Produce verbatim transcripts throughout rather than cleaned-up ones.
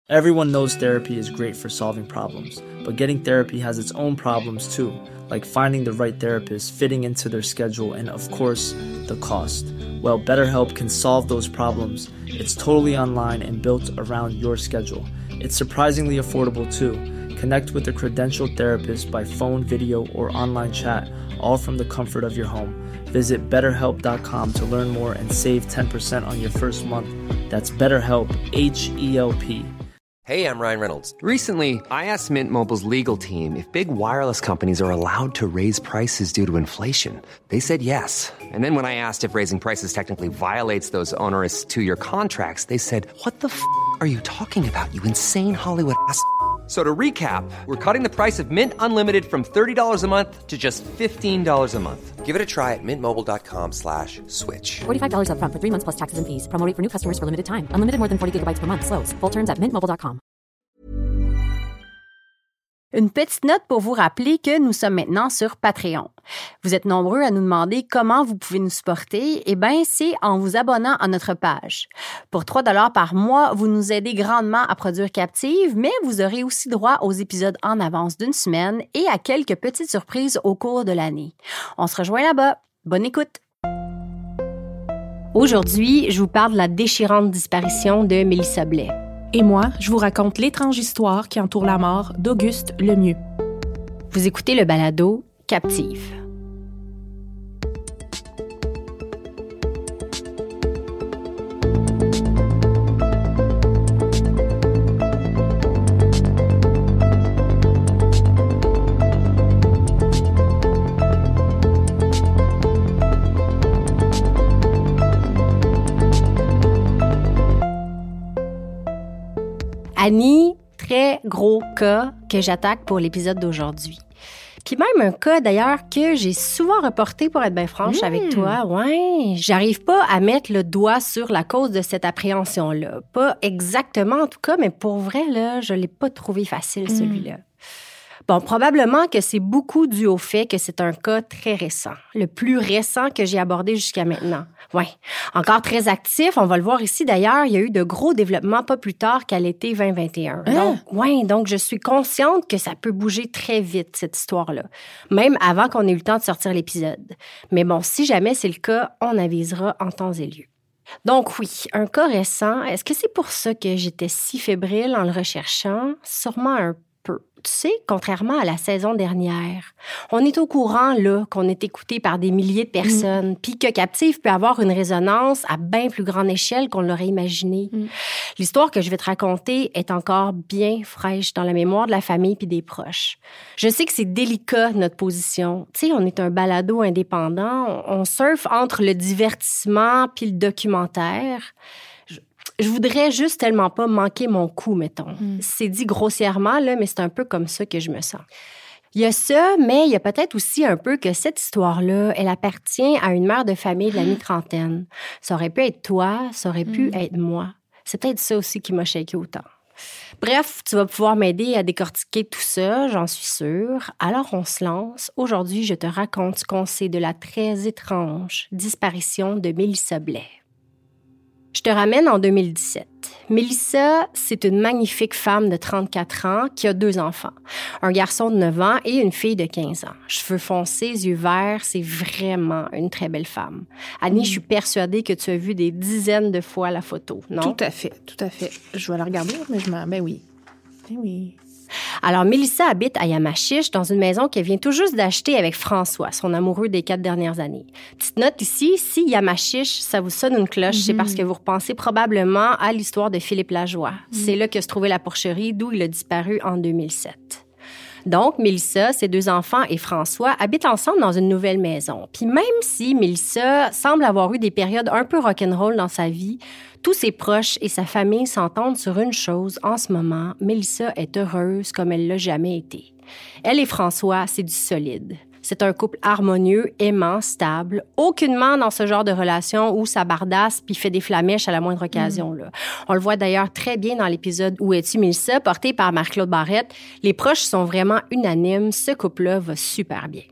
Everyone knows therapy is great for solving problems, but getting therapy has its own problems too, like finding the right therapist, fitting into their schedule, and of course, the cost. Well, BetterHelp can solve those problems. It's totally online and built around your schedule. It's surprisingly affordable too. Connect with a credentialed therapist by phone, video, or online chat, all from the comfort of your home. Visit better help dot com to learn more and save ten percent on your first month. That's BetterHelp, H E L P. Hey, I'm Ryan Reynolds. Recently, I asked Mint Mobile's legal team if big wireless companies are allowed to raise prices due to inflation. They said yes. And then when I asked if raising prices technically violates those onerous two-year contracts, they said, "What the f*** are you talking about, you insane Hollywood ass f- So to recap, we're cutting the price of Mint Unlimited from thirty dollars a month to just fifteen dollars a month. Give it a try at mintmobile.com slash switch. forty-five dollars up front for three months plus taxes and fees. Promo rate for new customers for limited time. Unlimited more than forty gigabytes per month. Slows full terms at mint mobile dot com. Une petite note pour vous rappeler que nous sommes maintenant sur Patreon. Vous êtes nombreux à nous demander comment vous pouvez nous supporter. Eh bien, c'est en vous abonnant à notre page. Pour trois dollars par mois, vous nous aidez grandement à produire Captive, mais vous aurez aussi droit aux épisodes en avance d'une semaine et à quelques petites surprises au cours de l'année. On se rejoint là-bas. Bonne écoute! Aujourd'hui, je vous parle de la déchirante disparition de Mélissa Blais. Et moi, je vous raconte l'étrange histoire qui entoure la mort d'Auguste Lemieux. Vous écoutez le balado Captive. Annie, très gros cas que j'attaque pour l'épisode d'aujourd'hui. Puis même un cas, d'ailleurs, que j'ai souvent reporté, pour être bien franche mmh. avec toi. Ouais, j'arrive pas à mettre le doigt sur la cause de cette appréhension-là. Pas exactement, en tout cas, mais pour vrai, là, je l'ai pas trouvé facile, mmh. celui-là. Bon, probablement que c'est beaucoup dû au fait que c'est un cas très récent, le plus récent que j'ai abordé jusqu'à maintenant. Oui, encore très actif, on va le voir ici d'ailleurs, il y a eu de gros développements pas plus tard qu'à l'été vingt vingt et un. Hein? Donc, oui, donc je suis consciente que ça peut bouger très vite, cette histoire-là, même avant qu'on ait eu le temps de sortir l'épisode. Mais bon, si jamais c'est le cas, on avisera en temps et lieu. Donc oui, un cas récent, est-ce que c'est pour ça que j'étais si fébrile en le recherchant? Sûrement un peu. Tu sais, contrairement à la saison dernière, on est au courant, là, qu'on est écouté par des milliers de personnes, puis mm. que Captive peut avoir une résonance à bien plus grande échelle qu'on l'aurait imaginé. Mm. L'histoire que je vais te raconter est encore bien fraîche dans la mémoire de la famille puis des proches. Je sais que c'est délicat, notre position. Tu sais, on est un balado indépendant, on, on surfe entre le divertissement puis le documentaire. Je voudrais juste tellement pas manquer mon coup, mettons. Mm. C'est dit grossièrement, là, mais c'est un peu comme ça que je me sens. Il y a ça, mais il y a peut-être aussi un peu que cette histoire-là, elle appartient à une mère de famille de la mi-trentaine. Ça aurait pu être toi, ça aurait pu mm. être moi. C'est peut-être ça aussi qui m'a shaké autant. Bref, tu vas pouvoir m'aider à décortiquer tout ça, j'en suis sûre. Alors, on se lance. Aujourd'hui, je te raconte ce qu'on sait de la très étrange disparition de Mélissa Blais. Je te ramène en deux mille dix-sept. Mélissa, c'est une magnifique femme de trente-quatre ans qui a deux enfants. Un garçon de neuf ans et une fille de quinze ans. Cheveux foncés, yeux verts, c'est vraiment une très belle femme. Annie, mmh. je suis persuadée que tu as vu des dizaines de fois la photo, non? Tout à fait, tout à fait. Je vais la regarder, mais je m'en... Ben oui. Ben oui. Alors, Mélissa habite à Yamachiche, dans une maison qu'elle vient tout juste d'acheter avec François, son amoureux des quatre dernières années. Petite note ici, si Yamachiche, ça vous sonne une cloche, mm-hmm. c'est parce que vous repensez probablement à l'histoire de Philippe Lajoie. Mm-hmm. C'est là que se trouvait la porcherie, d'où il a disparu en deux mille sept. Donc, Mélissa, ses deux enfants et François habitent ensemble dans une nouvelle maison. Puis même si Mélissa semble avoir eu des périodes un peu rock'n'roll dans sa vie, tous ses proches et sa famille s'entendent sur une chose. En ce moment, Mélissa est heureuse comme elle l'a jamais été. Elle et François, c'est du solide. C'est un couple harmonieux, aimant, stable. Aucunement dans ce genre de relation où ça bardasse puis fait des flamèches à la moindre occasion. Là. On le voit d'ailleurs très bien dans l'épisode Où es-tu, Mélissa, porté par Marc-Claude Barrette. Les proches sont vraiment unanimes. Ce couple-là va super bien.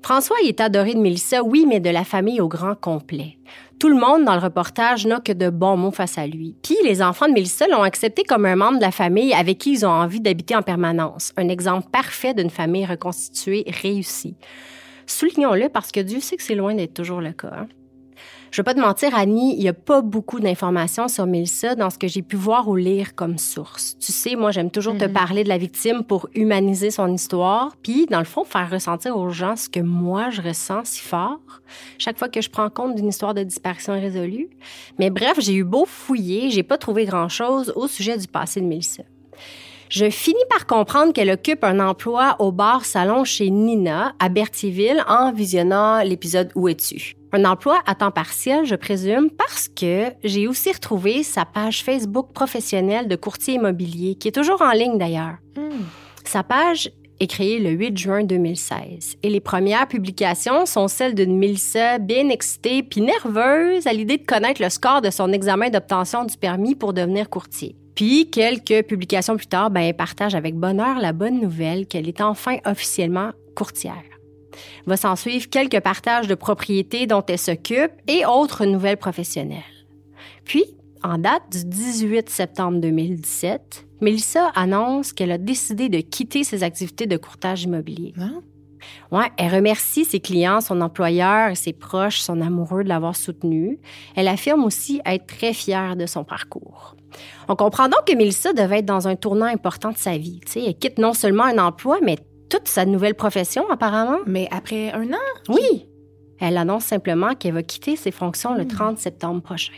François il est adoré de Mélissa, oui, mais de la famille au grand complet. Tout le monde dans le reportage n'a que de bons mots face à lui. Puis les enfants de Mélissa l'ont accepté comme un membre de la famille avec qui ils ont envie d'habiter en permanence. Un exemple parfait d'une famille reconstituée réussie. Soulignons-le parce que Dieu sait que c'est loin d'être toujours le cas. Hein? Je ne vais pas te mentir, Annie, il n'y a pas beaucoup d'informations sur Mélissa dans ce que j'ai pu voir ou lire comme source. Tu sais, moi, j'aime toujours mm-hmm. te parler de la victime pour humaniser son histoire, puis, dans le fond, faire ressentir aux gens ce que moi, je ressens si fort chaque fois que je prends compte d'une histoire de disparition irrésolue. Mais bref, j'ai eu beau fouiller, j'ai pas trouvé grand-chose au sujet du passé de Mélissa. Je finis par comprendre qu'elle occupe un emploi au bar-salon chez Nina, à Berthierville, en visionnant l'épisode « Où es-tu ». Un emploi à temps partiel, je présume, parce que j'ai aussi retrouvé sa page Facebook professionnelle de courtier immobilier, qui est toujours en ligne d'ailleurs. Mm. Sa page est créée le huit juin deux mille seize. Et les premières publications sont celles d'une Mélissa bien excitée puis nerveuse à l'idée de connaître le score de son examen d'obtention du permis pour devenir courtier. Puis, quelques publications plus tard, ben, elle partage avec bonheur la bonne nouvelle qu'elle est enfin officiellement courtière. Va s'en suivre quelques partages de propriétés dont elle s'occupe et autres nouvelles professionnelles. Puis, en date du dix-huit septembre deux mille dix-sept, Mélissa annonce qu'elle a décidé de quitter ses activités de courtage immobilier. Hein? Ouais, elle remercie ses clients, son employeur et ses proches, son amoureux de l'avoir soutenue. Elle affirme aussi être très fière de son parcours. On comprend donc que Mélissa devait être dans un tournant important de sa vie. Tu sais, elle quitte non seulement un emploi, mais toute sa nouvelle profession, apparemment. Mais après un an? Oui. Elle annonce simplement qu'elle va quitter ses fonctions le trente septembre prochain.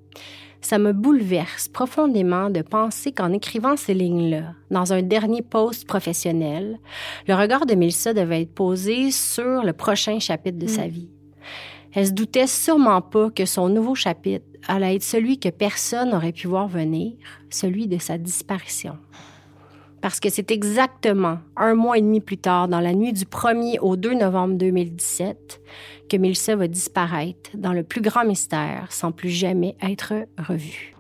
Ça me bouleverse profondément de penser qu'en écrivant ces lignes-là, dans un dernier post professionnel, le regard de Mélissa devait être posé sur le prochain chapitre de mm. sa vie. Elle se doutait sûrement pas que son nouveau chapitre allait être celui que personne n'aurait pu voir venir, celui de sa disparition. Parce que c'est exactement un mois et demi plus tard, dans la nuit du premier au deux novembre deux mille dix-sept, que Mélissa va disparaître dans le plus grand mystère sans plus jamais être revue.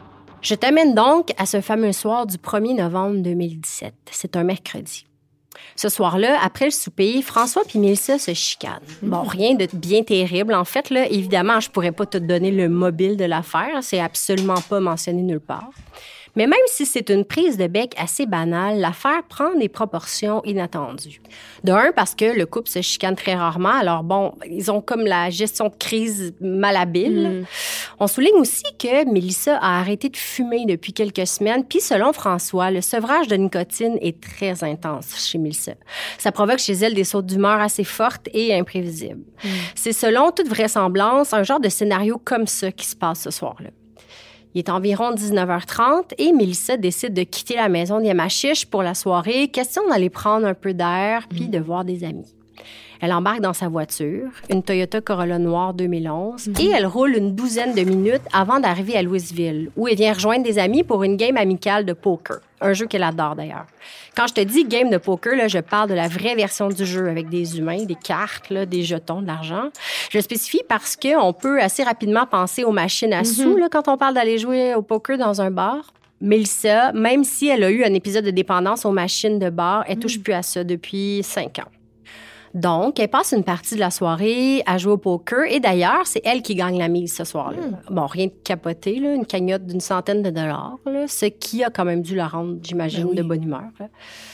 Je t'amène donc à ce fameux soir du premier novembre deux mille dix-sept. C'est un mercredi. Ce soir-là, après le souper, François puis Mélissa se chicanent. Bon, rien de bien terrible. En fait, là, évidemment, je pourrais pas te donner le mobile de l'affaire. C'est absolument pas mentionné nulle part. Mais même si c'est une prise de bec assez banale, l'affaire prend des proportions inattendues. De un, parce que le couple se chicane très rarement. Alors bon, ils ont comme la gestion de crise malhabile. Mm. On souligne aussi que Mélissa a arrêté de fumer depuis quelques semaines. Puis selon François, le sevrage de nicotine est très intense chez Mélissa. Ça provoque chez elle des sautes d'humeur assez fortes et imprévisibles. Mm. C'est selon toute vraisemblance un genre de scénario comme ça qui se passe ce soir-là. Il est environ dix-neuf heures trente et Mélissa décide de quitter la maison de Yamachiche pour la soirée, question d'aller prendre un peu d'air puis de voir des amis. Elle embarque dans sa voiture, une Toyota Corolla noire deux mille onze, mm-hmm. et elle roule une douzaine de minutes avant d'arriver à Louisville, où elle vient rejoindre des amis pour une game amicale de poker, un jeu qu'elle adore d'ailleurs. Quand je te dis game de poker, là, je parle de la vraie version du jeu avec des humains, des cartes, là, des jetons, de l'argent. Je le spécifie parce qu'on peut assez rapidement penser aux machines à sous mm-hmm. là, quand on parle d'aller jouer au poker dans un bar. Mélissa, même si elle a eu un épisode de dépendance aux machines de bar, elle touche mm. plus à ça depuis cinq ans. Donc, elle passe une partie de la soirée à jouer au poker. Et d'ailleurs, c'est elle qui gagne la mise ce soir-là. Mm. Bon, rien de capoté, là, une cagnotte d'une centaine de dollars, là, ce qui a quand même dû la rendre, j'imagine, ben oui. de bonne humeur. Là.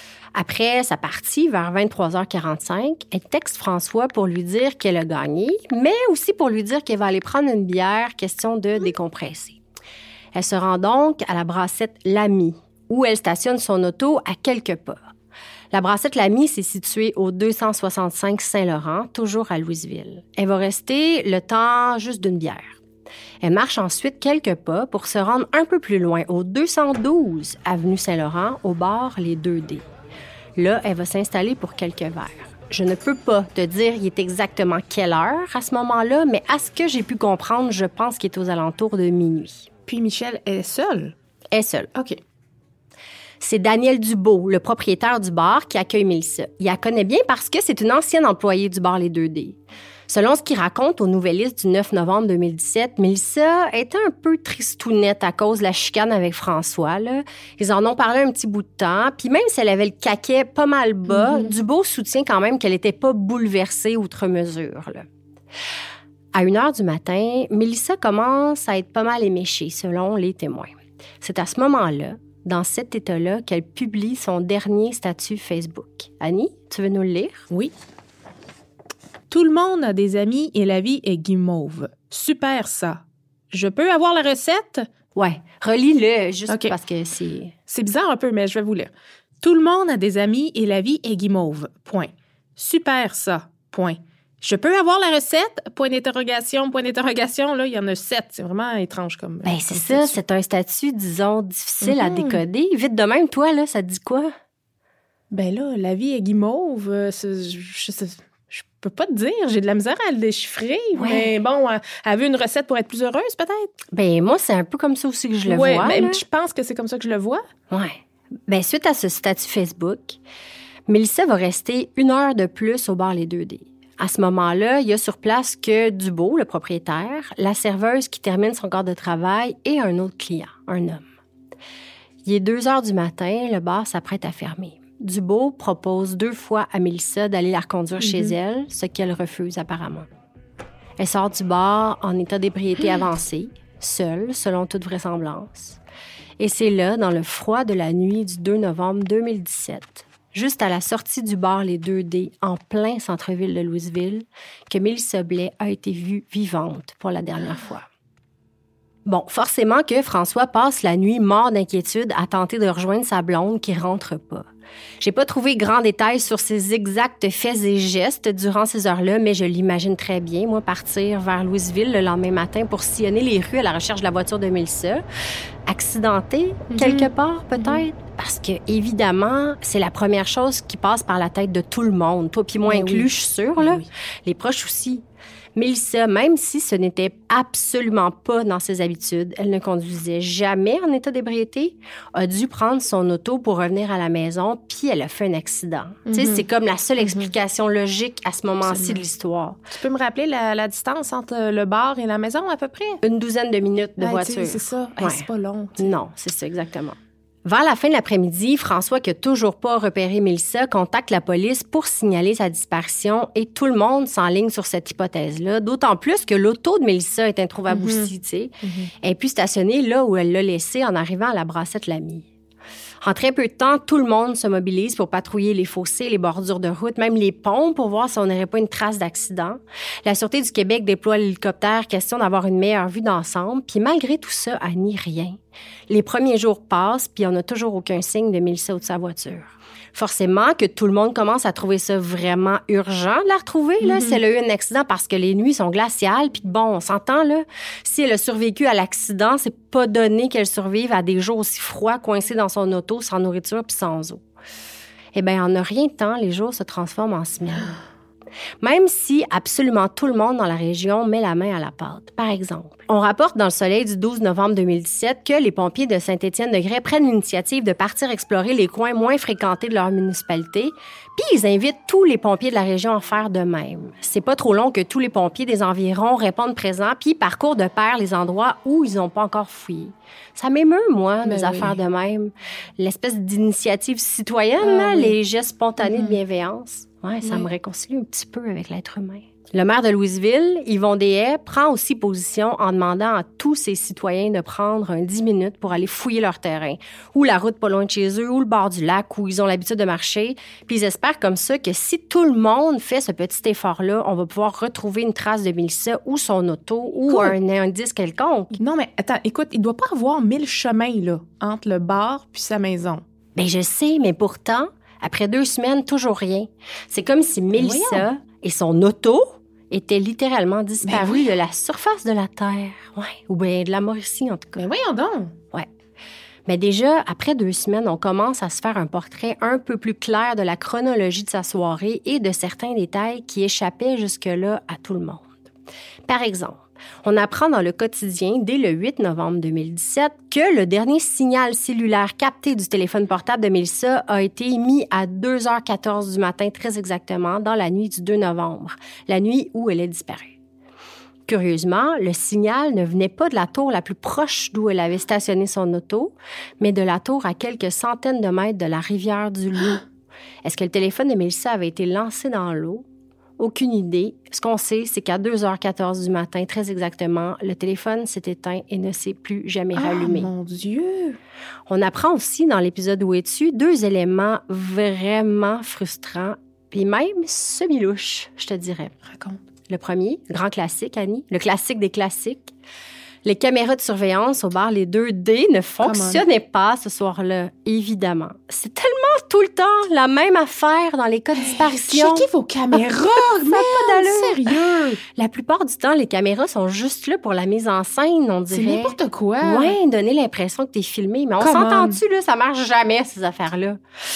Après sa partie, vers vingt-trois heures quarante-cinq, elle texte François pour lui dire qu'elle a gagné, mais aussi pour lui dire qu'elle va aller prendre une bière, question de décompresser. Elle se rend donc à la brassette L'Ami, où elle stationne son auto à quelques pas. La brassette L'Ami, c'est située au deux cent soixante-cinq Saint-Laurent, toujours à Louisville. Elle va rester le temps juste d'une bière. Elle marche ensuite quelques pas pour se rendre un peu plus loin, au deux cent douze Avenue Saint-Laurent, au bar Les deux D. Là, elle va s'installer pour quelques verres. Je ne peux pas te dire il est exactement quelle heure à ce moment-là, mais à ce que j'ai pu comprendre, je pense qu'il est aux alentours de minuit. Puis Michel est seule? Elle est seule. OK. C'est Daniel Dubeau, le propriétaire du bar, qui accueille Mélissa. Il la connaît bien parce que c'est une ancienne employée du bar Les deux D. Selon ce qu'il raconte au Nouvelliste du neuf novembre deux mille dix-sept, Mélissa était un peu tristounette à cause de la chicane avec François. Là. Ils en ont parlé un petit bout de temps, puis même si elle avait le caquet pas mal bas, mm-hmm. Dubeau soutient quand même qu'elle n'était pas bouleversée outre mesure. Là. À une heure du matin, Mélissa commence à être pas mal éméchée, selon les témoins. C'est à ce moment-là, dans cet état-là, qu'elle publie son dernier statut Facebook. Annie, tu veux nous le lire? Oui. Tout le monde a des amis et la vie est guimauve. Super, ça. Je peux avoir la recette? Ouais, relis-le, juste okay. parce que c'est... C'est bizarre un peu, mais je vais vous lire. Tout le monde a des amis et la vie est guimauve. Point. Super, ça. Point. Je peux avoir la recette? Point d'interrogation, point d'interrogation. Là, il y en a sept. C'est vraiment étrange comme. Ben, c'est ça. Statut. C'est un statut, disons, difficile mm-hmm. à décoder. Vite de même, toi, là, ça te dit quoi? Ben là, la vie est guimauve. Euh, je, je, je, je peux pas te dire. J'ai de la misère à le déchiffrer. Ouais. Mais bon, elle, elle veut une recette pour être plus heureuse, peut-être? Ben, moi, c'est un peu comme ça aussi que je le ouais, vois. Ben, là. Je pense que c'est comme ça que je le vois. Ouais. Ben, suite à ce statut Facebook, Mélissa va rester une heure de plus au bar Les deux D. À ce moment-là, il y a sur place que Dubeau, le propriétaire, la serveuse qui termine son quart de travail et un autre client, un homme. Il est deux heures du matin, le bar s'apprête à fermer. Dubeau propose deux fois à Mélissa d'aller la reconduire mm-hmm. chez elle, ce qu'elle refuse apparemment. Elle sort du bar en état d'ébriété avancée, seule, selon toute vraisemblance. Et c'est là, dans le froid de la nuit du deux novembre deux mille dix-sept, juste à la sortie du bar Les deux D, en plein centre-ville de Louisville, que Mélissa Blais a été vue vivante pour la dernière fois. Bon, forcément que François passe la nuit mort d'inquiétude à tenter de rejoindre sa blonde qui rentre pas. J'ai pas trouvé grand détail sur ses exacts faits et gestes durant ces heures-là, mais je l'imagine très bien, moi, partir vers Louisville le lendemain matin pour sillonner les rues à la recherche de la voiture de Mélissa. Accidentée, mm-hmm. quelque part, peut-être? Mm-hmm. Parce que, évidemment, c'est la première chose qui passe par la tête de tout le monde. Toi puis moi oui. inclus, je suis sûre, là. Oui. Les proches aussi. Mélissa, même si ce n'était absolument pas dans ses habitudes, elle ne conduisait jamais en état d'ébriété, a dû prendre son auto pour revenir à la maison, puis elle a fait un accident. Mm-hmm. Tu sais, c'est comme la seule explication mm-hmm. logique à ce moment-ci Absolument. De l'histoire. Tu peux me rappeler la, la distance entre le bar et la maison, à peu près? Une douzaine de minutes de ah, voiture. C'est ça. Ouais. Hey, c'est pas long. T'sais. Non, c'est ça, exactement. Vers la fin de l'après-midi, François, qui n'a toujours pas repéré Mélissa, contacte la police pour signaler sa disparition et tout le monde s'enligne sur cette hypothèse-là, d'autant plus que l'auto de Mélissa est introuvable mm-hmm. aussi, tu sais. Mm-hmm. Elle est plus stationnée là où elle l'a laissée en arrivant à la Brassette Lamy. En très peu de temps, tout le monde se mobilise pour patrouiller les fossés, les bordures de route, même les ponts pour voir si on n'aurait pas une trace d'accident. La Sûreté du Québec déploie l'hélicoptère, question d'avoir une meilleure vue d'ensemble. Puis malgré tout ça, à ni rien. Les premiers jours passent, puis on n'a toujours aucun signe de Mélissa ou de sa voiture. Forcément que tout le monde commence à trouver ça vraiment urgent de la retrouver, là, mm-hmm. si elle a eu un accident parce que les nuits sont glaciales. Puis bon, on s'entend, là, si elle a survécu à l'accident, c'est pas donné qu'elle survive à des jours aussi froids, coincée dans son auto, sans nourriture puis sans eau. Eh bien, en a rien de temps, les jours se transforment en semaines. Même si absolument tout le monde dans la région met la main à la pâte. Par exemple, on rapporte dans Le Soleil du douze novembre deux mille dix-sept que les pompiers de Saint-Étienne-de-Grès prennent l'initiative de partir explorer les coins moins fréquentés de leur municipalité, puis ils invitent tous les pompiers de la région à faire de même. C'est pas trop long que tous les pompiers des environs répondent présents puis parcourent de pair les endroits où ils n'ont pas encore fouillé. Ça m'émeut, moi, Mais des oui. affaires de même. L'espèce d'initiative citoyenne, ah, là, oui. les gestes spontanés mm-hmm. de bienveillance. Ouais, ça oui. me réconcilie un petit peu avec l'être humain. Le maire de Louisville, Yvon Deshaies, prend aussi position en demandant à tous ses citoyens de prendre un dix minutes pour aller fouiller leur terrain, ou la route pas loin de chez eux, ou le bord du lac où ils ont l'habitude de marcher. Puis ils espèrent comme ça que si tout le monde fait ce petit effort-là, on va pouvoir retrouver une trace de Mélissa ou son auto ou cool. un indice quelconque. Non, mais attends, écoute, il doit pas avoir mille chemins là, entre le bar puis sa maison. Bien, je sais, mais pourtant... Après deux semaines, toujours rien. C'est comme si Mélissa et son auto étaient littéralement disparus oui. de la surface de la Terre. Ouais. Ou bien de la Mauricie, en tout cas. Mais voyons donc! Ouais. Mais déjà, après deux semaines, on commence à se faire un portrait un peu plus clair de la chronologie de sa soirée et de certains détails qui échappaient jusque-là à tout le monde. Par exemple, On apprend dans le quotidien, dès le huit novembre deux mille dix-sept, que le dernier signal cellulaire capté du téléphone portable de Mélissa a été émis à deux heures quatorze du matin, très exactement, dans la nuit du deux novembre, la nuit où elle est disparue. Curieusement, le signal ne venait pas de la tour la plus proche d'où elle avait stationné son auto, mais de la tour à quelques centaines de mètres de la rivière du Loup. Est-ce que le téléphone de Mélissa avait été lancé dans l'eau? Aucune idée. Ce qu'on sait, c'est qu'à deux heures quatorze du matin, très exactement, le téléphone s'est éteint et ne s'est plus jamais rallumé. Oh mon Dieu! On apprend aussi dans l'épisode Où es-tu deux éléments vraiment frustrants, puis même semi-louches, je te dirais. Raconte. Le premier, grand classique, Annie, le classique des classiques. Les caméras de surveillance au bar Les deux D ne fonctionnaient pas ce soir-là, évidemment. C'est tellement tout le temps la même affaire dans les cas de disparition. Checkez vos caméras, Ça n'a pas d'allure. Sérieux? La plupart du temps, les caméras sont juste là pour la mise en scène, on dirait. C'est n'importe quoi. Ouais, donner l'impression que t'es filmé. Mais on Come s'entend-tu, là? Ça marche jamais, ces affaires-là.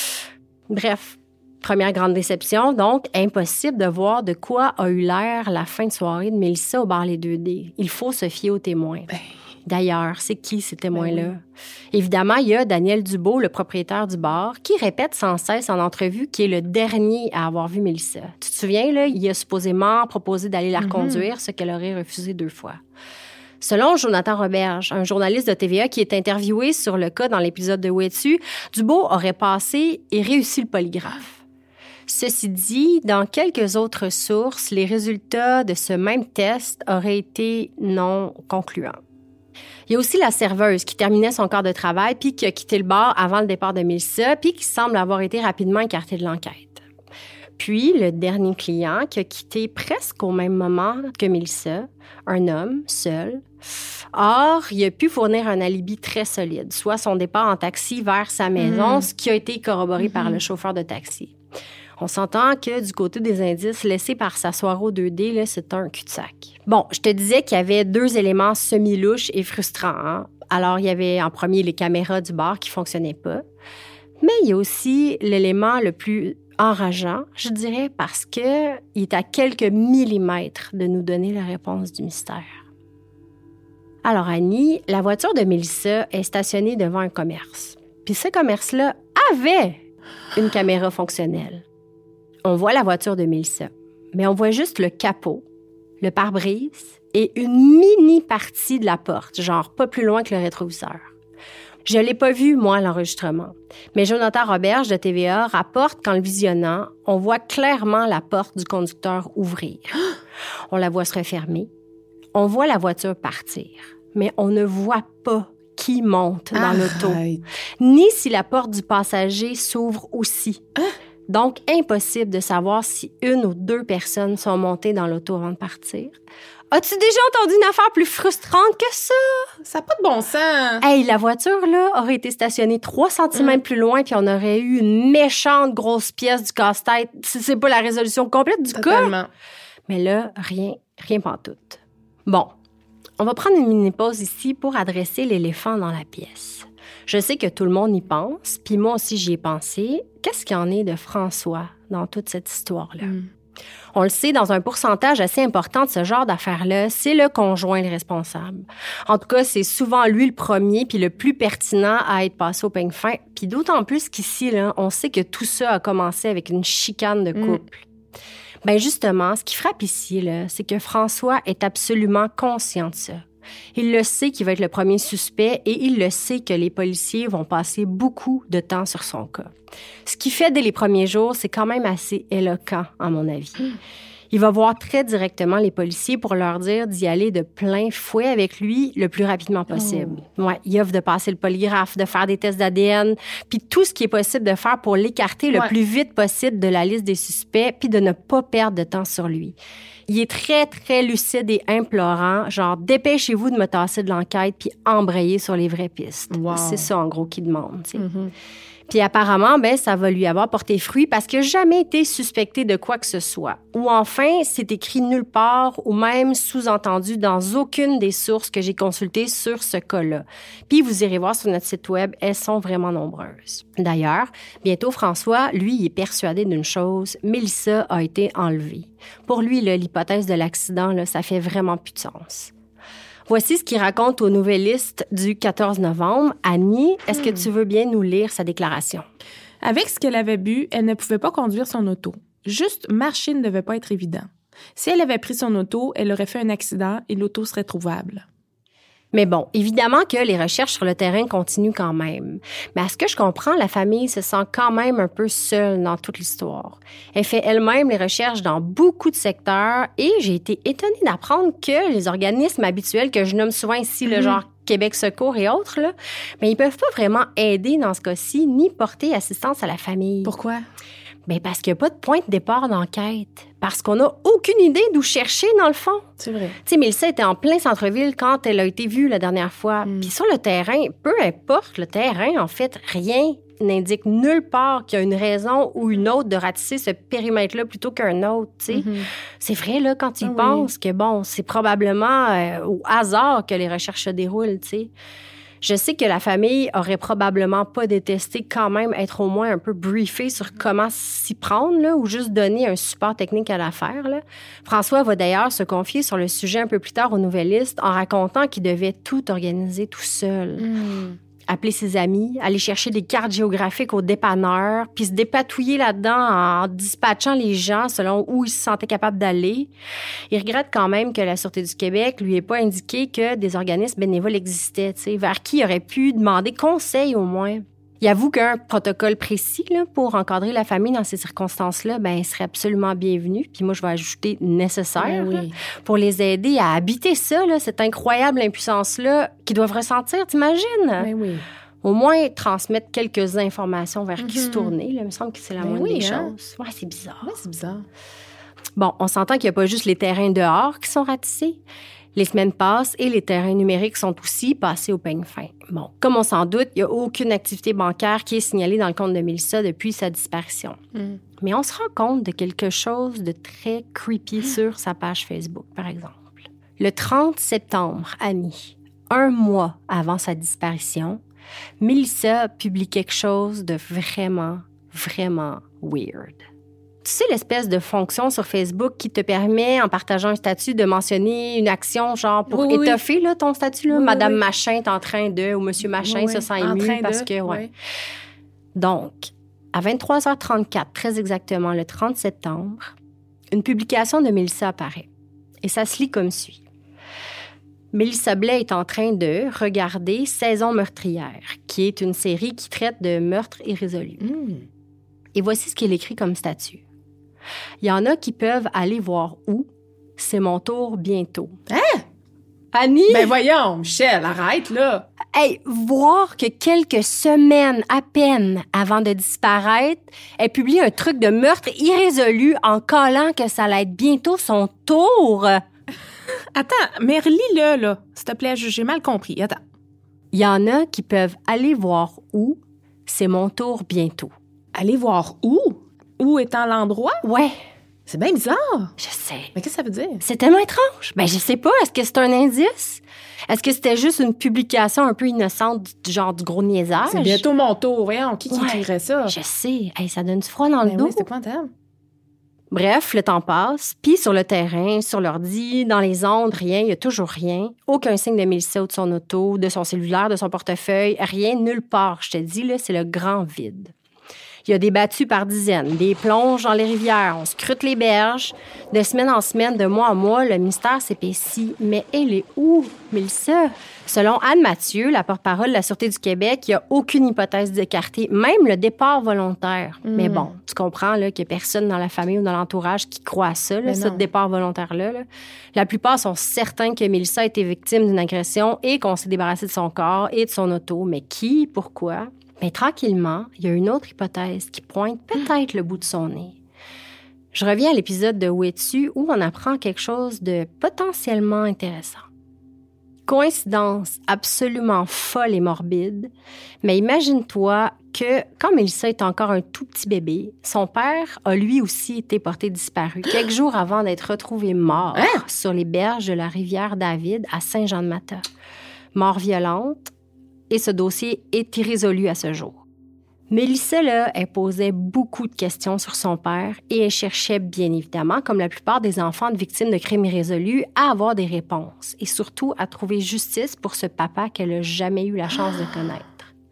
Bref. Première grande déception, donc impossible de voir de quoi a eu l'air la fin de soirée de Mélissa au bar Les deux D. Il faut se fier aux témoins. Ben. D'ailleurs, c'est qui ces témoins-là? Ben oui. Évidemment, il y a Daniel Dubo, le propriétaire du bar, qui répète sans cesse en entrevue qu'il est le dernier à avoir vu Mélissa. Tu te souviens, là, il a supposément proposé d'aller la reconduire, mm-hmm. ce qu'elle aurait refusé deux fois. Selon Jonathan Roberge, un journaliste de T V A qui est interviewé sur le cas dans l'épisode de Où es-tu, Dubo aurait passé et réussi le polygraphe. Ceci dit, dans quelques autres sources, les résultats de ce même test auraient été non concluants. Il y a aussi la serveuse qui terminait son quart de travail puis qui a quitté le bar avant le départ de Mélissa puis qui semble avoir été rapidement écartée de l'enquête. Puis, le dernier client qui a quitté presque au même moment que Mélissa, un homme, seul. Or, il a pu fournir un alibi très solide, soit son départ en taxi vers sa maison, mmh. ce qui a été corroboré mmh. par le chauffeur de taxi. On s'entend que du côté des indices laissés par sa soirée au deux D, là, c'est un cul-de-sac. Bon, je te disais qu'il y avait deux éléments semi-louches et frustrants. Hein? Alors, il y avait en premier les caméras du bar qui ne fonctionnaient pas. Mais il y a aussi l'élément le plus enrageant, je dirais, parce qu'il est à quelques millimètres de nous donner la réponse du mystère. Alors, Annie, la voiture de Mélissa est stationnée devant un commerce. Puis ce commerce-là avait une caméra fonctionnelle. On voit la voiture de Mélissa, mais on voit juste le capot, le pare-brise et une mini-partie de la porte, genre pas plus loin que le rétroviseur. Je ne l'ai pas vu, moi, l'enregistrement, mais Jonathan Roberge de T V A rapporte qu'en le visionnant, on voit clairement la porte du conducteur ouvrir. On la voit se refermer. On voit la voiture partir, mais on ne voit pas qui monte dans Arrête. l'auto, ni si la porte du passager s'ouvre aussi. Hein? Donc, impossible de savoir si une ou deux personnes sont montées dans l'auto avant de partir. As-tu déjà entendu une affaire plus frustrante que ça? Ça n'a pas de bon sens. Hey, la voiture, là, aurait été stationnée trois centimètres mm. plus loin, puis on aurait eu une méchante grosse pièce du casse-tête. C'est pas la résolution complète du Totalement. cas. Mais là, rien, rien pantoute. Bon, on va prendre une mini-pause ici pour adresser l'éléphant dans la pièce. Je sais que tout le monde y pense, puis moi aussi j'y ai pensé. Qu'est-ce qu'il y en est de François dans toute cette histoire-là? Mm. On le sait, dans un pourcentage assez important de ce genre d'affaires-là, c'est le conjoint le responsable. En tout cas, c'est souvent lui le premier puis le plus pertinent à être passé au peigne fin. Puis d'autant plus qu'ici, là, on sait que tout ça a commencé avec une chicane de couple. Mm. Bien justement, ce qui frappe ici, là, c'est que François est absolument conscient de ça. Il le sait qu'il va être le premier suspect et il le sait que les policiers vont passer beaucoup de temps sur son cas. Ce qu'il fait dès les premiers jours, c'est quand même assez éloquent, à mon avis. Mmh. Il va voir très directement les policiers pour leur dire d'y aller de plein fouet avec lui le plus rapidement possible. Oh. Ouais, il offre de passer le polygraphe, de faire des tests d'A D N, puis tout ce qui est possible de faire pour l'écarter le ouais. plus vite possible de la liste des suspects, puis de ne pas perdre de temps sur lui. Il est très, très lucide et implorant, genre « dépêchez-vous de me tasser de l'enquête puis embrayer sur les vraies pistes wow. ». C'est ça, en gros, qu'il demande. Tu sais. Mm-hmm. Puis apparemment, ben, ça va lui avoir porté fruit parce qu'il n'a jamais été suspecté de quoi que ce soit. Ou enfin, c'est écrit nulle part ou même sous-entendu dans aucune des sources que j'ai consultées sur ce cas-là. Puis vous irez voir sur notre site web, elles sont vraiment nombreuses. D'ailleurs, bientôt François, lui, il est persuadé d'une chose, Mélissa a été enlevée. Pour lui, là, l'hypothèse de l'accident, là, ça fait vraiment plus de sens. Voici ce qu'il raconte aux Nouvellistes du quatorze novembre. Annie, est-ce que tu veux bien nous lire sa déclaration? Avec ce qu'elle avait bu, elle ne pouvait pas conduire son auto. Juste marcher ne devait pas être évident. Si elle avait pris son auto, elle aurait fait un accident et l'auto serait trouvable. Mais bon, évidemment que les recherches sur le terrain continuent quand même. Mais à ce que je comprends, la famille se sent quand même un peu seule dans toute l'histoire. Elle fait elle-même les recherches dans beaucoup de secteurs et j'ai été étonnée d'apprendre que les organismes habituels que je nomme souvent ici, le genre Québec Secours et autres, là, mais ils peuvent pas vraiment aider dans ce cas-ci ni porter assistance à la famille. Pourquoi? Bien, parce qu'il n'y a pas de point de départ d'enquête. Parce qu'on n'a aucune idée d'où chercher, dans le fond. C'est vrai. Tu sais, Mélissa était en plein centre-ville quand elle a été vue la dernière fois. Mm. Puis sur le terrain, peu importe le terrain, en fait, rien n'indique nulle part qu'il y a une raison ou une autre de ratisser ce périmètre-là plutôt qu'un autre, tu sais. Mm-hmm. C'est vrai, là, quand tu y Ah, penses, oui. que, bon, c'est probablement euh, au hasard que les recherches se déroulent, tu sais. Je sais que la famille aurait probablement pas détesté quand même être au moins un peu briefée sur comment s'y prendre, là, ou juste donner un support technique à l'affaire, là. François va d'ailleurs se confier sur le sujet un peu plus tard aux Nouvellistes en racontant qu'il devait tout organiser tout seul. Mm. Appeler ses amis, aller chercher des cartes géographiques au dépanneur, puis se dépatouiller là-dedans en dispatchant les gens selon où ils se sentaient capables d'aller. Il regrette quand même que la Sûreté du Québec lui ait pas indiqué que des organismes bénévoles existaient, tu sais, vers qui il aurait pu demander conseil au moins. Il avoue qu'un protocole précis là, pour encadrer la famille dans ces circonstances-là, ben, serait absolument bienvenu. Puis moi, je vais ajouter nécessaire Ben oui. là, pour les aider à habiter ça, là, cette incroyable impuissance-là qu'ils doivent ressentir, t'imagines? Ben oui. Au moins transmettre quelques informations vers qui Mhm. se tourner. Là. Il me semble que c'est la Ben moindre oui, des hein? choses. Ouais, c'est bizarre. Ouais, c'est bizarre. Bon, on s'entend qu'il n'y a pas juste les terrains dehors qui sont ratissés. Les semaines passent et les terrains numériques sont aussi passés au peigne fin. Bon, comme on s'en doute, il n'y a aucune activité bancaire qui est signalée dans le compte de Mélissa depuis sa disparition. Mm. Mais on se rend compte de quelque chose de très creepy sur sa page Facebook, par exemple. Le trente septembre, Annie, un mois avant sa disparition, Mélissa publie quelque chose de vraiment, vraiment weird. Tu sais, l'espèce de fonction sur Facebook qui te permet, en partageant un statut, de mentionner une action, genre pour Oui, oui. étoffer là, ton statut, là, Oui, Madame oui. Machin est en train de, ou Monsieur Machin Oui, se oui. sent En ému train parce de, que, ouais. ouais. Donc, à vingt-trois heures trente-quatre, très exactement, le trente septembre, une publication de Mélissa apparaît. Et ça se lit comme suit. Mélissa Blais est en train de regarder Saison meurtrière, qui est une série qui traite de meurtres irrésolus. Mm. Et voici ce qu'il écrit comme statut. Il y en a qui peuvent aller voir où. C'est mon tour bientôt. Hein? Annie? Ben voyons, Michel, arrête, là. Hey, voir que quelques semaines à peine avant de disparaître, elle publie un truc de meurtre irrésolu en collant que ça allait être bientôt son tour. Attends, mais relis-le, là. S'il te plaît, j'ai mal compris. Attends. Il y en a qui peuvent aller voir où. C'est mon tour bientôt. Aller voir où? Où étant l'endroit? Ouais, C'est bien bizarre. je sais. Mais qu'est-ce que ça veut dire? C'est tellement étrange. Ben, je sais pas. Est-ce que c'est un indice? Est-ce que c'était juste une publication un peu innocente, du genre du gros niaisage? C'est bientôt mon tour. Voyons, qui, qui Ouais. écrirait ça? Je sais. Hey, ça donne du froid dans le Ben dos. oui, c'est quoi, thème? Bref, le temps passe, puis sur le terrain, sur l'ordi, dans les ondes, rien, il y a toujours rien. Aucun signe de Mélissa ou de son auto, de son cellulaire, de son portefeuille, rien, nulle part. Je te dis, là, c'est le grand vide. Il y a des battues par dizaines, des plonges dans les rivières, on scrute les berges. De semaine en semaine, de mois en mois, le mystère s'épaissit. Mais elle est où, Mélissa? Selon Anne Mathieu, la porte-parole de la Sûreté du Québec, il n'y a aucune hypothèse d'écarter, même le départ volontaire. Mm. Mais bon, tu comprends là, qu'il n'y a personne dans la famille ou dans l'entourage qui croit à ça, là, Mais ce non. départ volontaire-là. là. La plupart sont certains que Mélissa a été victime d'une agression et qu'on s'est débarrassé de son corps et de son auto. Mais qui? Pourquoi? Mais tranquillement, il y a une autre hypothèse qui pointe peut-être le bout de son nez. Je reviens à l'épisode de Où es-tu où on apprend quelque chose de potentiellement intéressant. Coïncidence absolument folle et morbide, mais imagine-toi que quand Mélissa est encore un tout petit bébé, son père a lui aussi été porté disparu quelques jours avant d'être retrouvé mort Hein? sur les berges de la rivière David à Saint-Jean-de-Mata. Mort violente, et ce dossier est irrésolu à ce jour. Mélissa, là, elle posait beaucoup de questions sur son père et elle cherchait, bien évidemment, comme la plupart des enfants de victimes de crimes irrésolus, à avoir des réponses et surtout à trouver justice pour ce papa qu'elle n'a jamais eu la chance de connaître.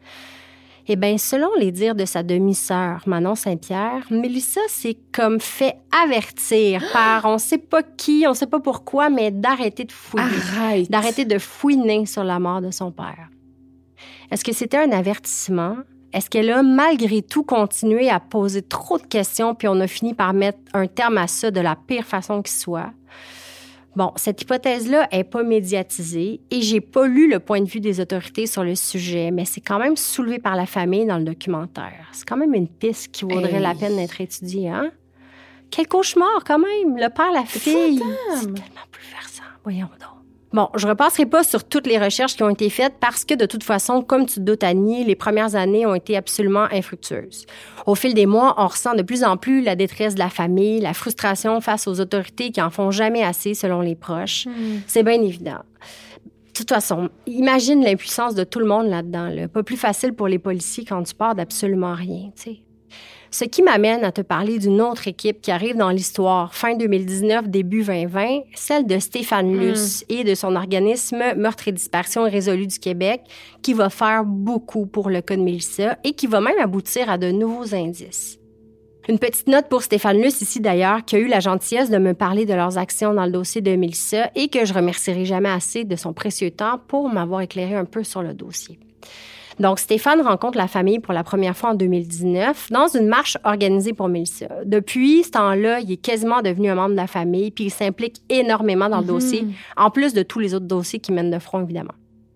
Eh bien, selon les dires de sa demi-sœur, Manon Saint-Pierre, Mélissa s'est comme fait avertir par on ne sait pas qui, on ne sait pas pourquoi, mais d'arrêter de fouiller, Arrête! d'arrêter de fouiner sur la mort de son père. Est-ce que c'était un avertissement? Est-ce qu'elle a malgré tout continué à poser trop de questions puis on a fini par mettre un terme à ça de la pire façon qui soit? Bon, cette hypothèse-là n'est pas médiatisée et j'ai pas lu le point de vue des autorités sur le sujet, mais c'est quand même soulevé par la famille dans le documentaire. C'est quand même une piste qui vaudrait Hey. la peine d'être étudiée, hein? Quel cauchemar quand même! Le père, la fille! C'est tellement bouleversant. Voyons donc. Bon, je repasserai pas sur toutes les recherches qui ont été faites parce que, de toute façon, comme tu te doutes, Annie, les premières années ont été absolument infructueuses. Au fil des mois, on ressent de plus en plus la détresse de la famille, la frustration face aux autorités qui en font jamais assez, selon les proches. Mm. C'est bien évident. De toute façon, imagine l'impuissance de tout le monde là-dedans. Là. Pas plus facile pour les policiers quand tu pars d'absolument rien, tu sais. Ce qui m'amène à te parler d'une autre équipe qui arrive dans l'histoire, fin deux mille dix-neuf, début vingt vingt, celle de Stéphane Luce et de son organisme Meurtre et disparition irrésolue du Québec, qui va faire beaucoup pour le cas de Mélissa et qui va même aboutir à de nouveaux indices. Une petite note pour Stéphane Luce ici d'ailleurs, qui a eu la gentillesse de me parler de leurs actions dans le dossier de Mélissa et que je remercierai jamais assez de son précieux temps pour m'avoir éclairé un peu sur le dossier. Donc, Stéphane rencontre la famille pour la première fois en deux mille dix-neuf dans une marche organisée pour Mélissa. Depuis ce temps-là, il est quasiment devenu un membre de la famille puis il s'implique énormément dans le Mm-hmm. dossier, en plus de tous les autres dossiers qui mènent de front, évidemment.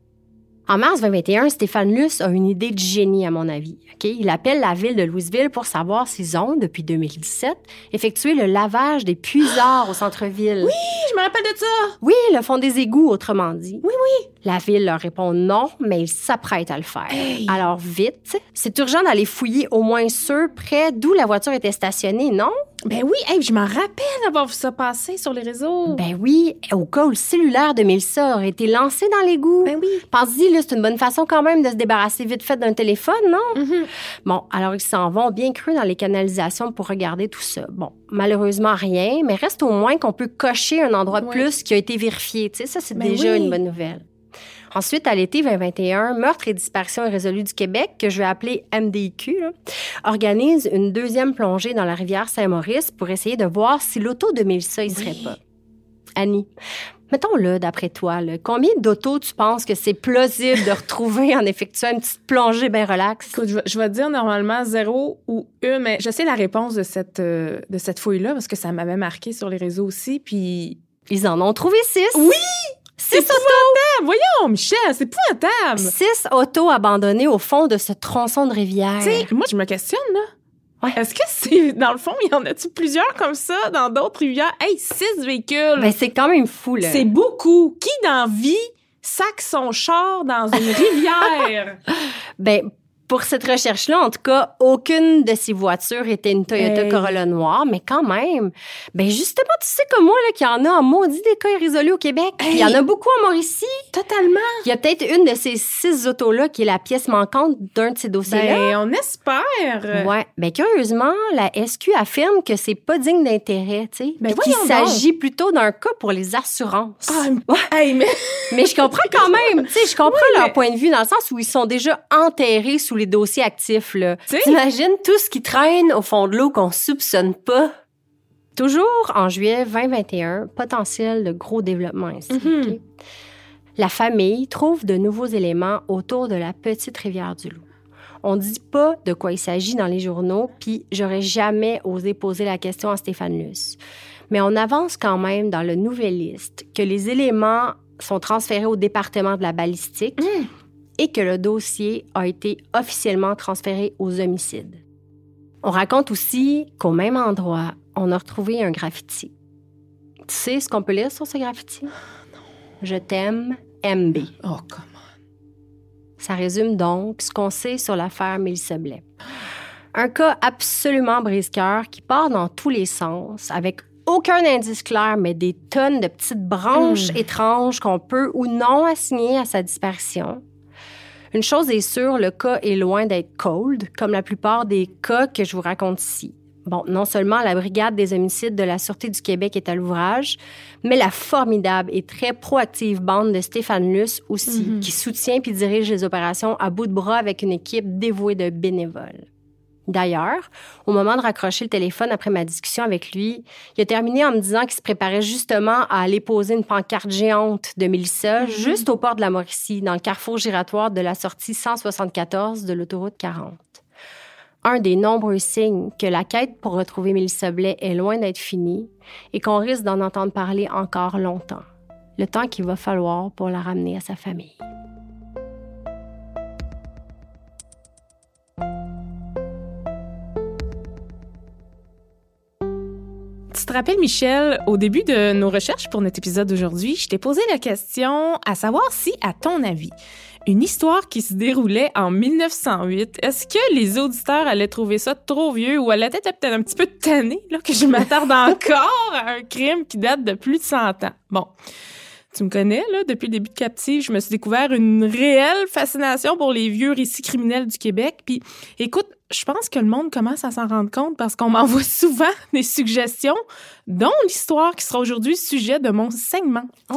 En mars deux mille vingt et un, Stéphane Luce a une idée de génie, à mon avis. Okay? Il appelle la ville de Louisville pour savoir s'ils ont, depuis deux mille dix-sept, effectué le lavage des puisards au centre-ville. Oui, je me rappelle de ça! Oui, le fond des égouts, autrement dit. Oui, oui. La ville leur répond non, mais ils s'apprêtent à le faire. Hey. Alors vite, c'est urgent d'aller fouiller au moins ceux près d'où la voiture était stationnée, non? Ben oui, hey, je m'en rappelle d'avoir vu ça passer sur les réseaux. Ben oui, au cas où le cellulaire de Mélissa aurait été lancé dans l'égout. Ben oui. Pense-y, là, c'est une bonne façon quand même de se débarrasser vite fait d'un téléphone, non? Mhm. Bon, alors ils s'en vont bien crus dans les canalisations pour regarder tout ça. Bon, malheureusement rien, mais reste au moins qu'on peut cocher un endroit de Ouais. plus qui a été vérifié. Tu sais, ça, c'est Ben déjà oui. une bonne nouvelle. Ensuite, à l'été vingt vingt et un, Meurtre et disparition irrésolue du Québec, que je vais appeler M D I Q, là, organise une deuxième plongée dans la rivière Saint-Maurice pour essayer de voir si l'auto de Mélissa y serait Oui. pas. Annie, mettons-le, d'après toi, là, combien d'autos tu penses que c'est plausible de retrouver en effectuant une petite plongée bien relaxe? Écoute, je vais, je vais te dire normalement zéro ou une, mais je sais la réponse de cette, euh, de cette fouille-là parce que ça m'avait marqué sur les réseaux aussi, puis... Ils en ont trouvé six. Oui! Six autos! Ah, voyons, Michel, c'est épouvantable! Six autos abandonnées au fond de ce tronçon de rivière. Tu sais, moi, je me questionne, là. Ouais. Est-ce que c'est, dans le fond, il y en a-tu plusieurs comme ça dans d'autres rivières? Hey, six véhicules! Ben, c'est quand même fou, là. C'est beaucoup. Qui, dans vie, sac son char dans une rivière? Ben, pour cette recherche-là, en tout cas, aucune de ces voitures était une Toyota Hey. Corolla noire, mais quand même, ben justement, tu sais comme moi, là, qu'il y en a en maudit des cas irrésolus au Québec. Puis Il y en a beaucoup en Mauricie. Totalement. Il y a peut-être une de ces six autos-là qui est la pièce manquante d'un de ces dossiers-là. Ben, on espère. Ouais. Ben, curieusement, la S Q affirme que c'est pas digne d'intérêt, tu sais. Ben, Puis qu'il voyons donc. s'agit plutôt d'un cas pour les assurances. Ah, hey, mais... Mais je comprends quand même, tu sais, je comprends Oui, leur mais- point de vue dans le sens où ils sont déjà enterrés sous les dossiers actifs, là. Tu sais? T'imagines tout ce qui traîne au fond de l'eau qu'on soupçonne pas? Toujours en juillet vingt vingt et un, potentiel de gros développement ici. Mhm. OK? La famille trouve de nouveaux éléments autour de la petite rivière du Loup. On dit pas de quoi il s'agit dans les journaux, puis j'aurais jamais osé poser la question à Stéphane Luce. Mais on avance quand même dans le Nouvelliste que les éléments sont transférés au département de la balistique et que le dossier a été officiellement transféré aux homicides. On raconte aussi qu'au même endroit, on a retrouvé un graffiti. Tu sais ce qu'on peut lire sur ce graffiti? Je t'aime, M B. Oh, come on. Ça résume donc ce qu'on sait sur l'affaire Mélissa Blais. Un cas absolument brise-cœur qui part dans tous les sens, avec aucun indice clair, mais des tonnes de petites branches mmh. étranges qu'on peut ou non assigner à sa disparition. Une chose est sûre, le cas est loin d'être cold, comme la plupart des cas que je vous raconte ici. Bon, non seulement la Brigade des homicides de la Sûreté du Québec est à l'ouvrage, mais la formidable et très proactive bande de Stéphane Luce aussi, mmh. qui soutient puis dirige les opérations à bout de bras avec une équipe dévouée de bénévoles. D'ailleurs, au moment de raccrocher le téléphone après ma discussion avec lui, il a terminé en me disant qu'il se préparait justement à aller poser une pancarte géante de Mélissa mm-hmm. juste au port de la Mauricie, dans le carrefour giratoire de la sortie cent soixante-quatorze de l'autoroute quarante. Un des nombreux signes que la quête pour retrouver Mélissa Blais est loin d'être finie et qu'on risque d'en entendre parler encore longtemps. Le temps qu'il va falloir pour la ramener à sa famille. Tu te rappelles, Michel, au début de nos recherches pour notre épisode d'aujourd'hui, je t'ai posé la question à savoir si, à ton avis, une histoire qui se déroulait en mille neuf cent huit, est-ce que les auditeurs allaient trouver ça trop vieux ou allaient être peut-être un petit peu tannés là, que je m'attarde encore à un crime qui date de plus de cent ans? Bon, tu me connais, là, depuis le début de Captive, je me suis découvert une réelle fascination pour les vieux récits criminels du Québec. Puis, écoute, je pense que le monde commence à s'en rendre compte parce qu'on m'envoie souvent des suggestions, dont l'histoire qui sera aujourd'hui sujet de mon segment. Oh!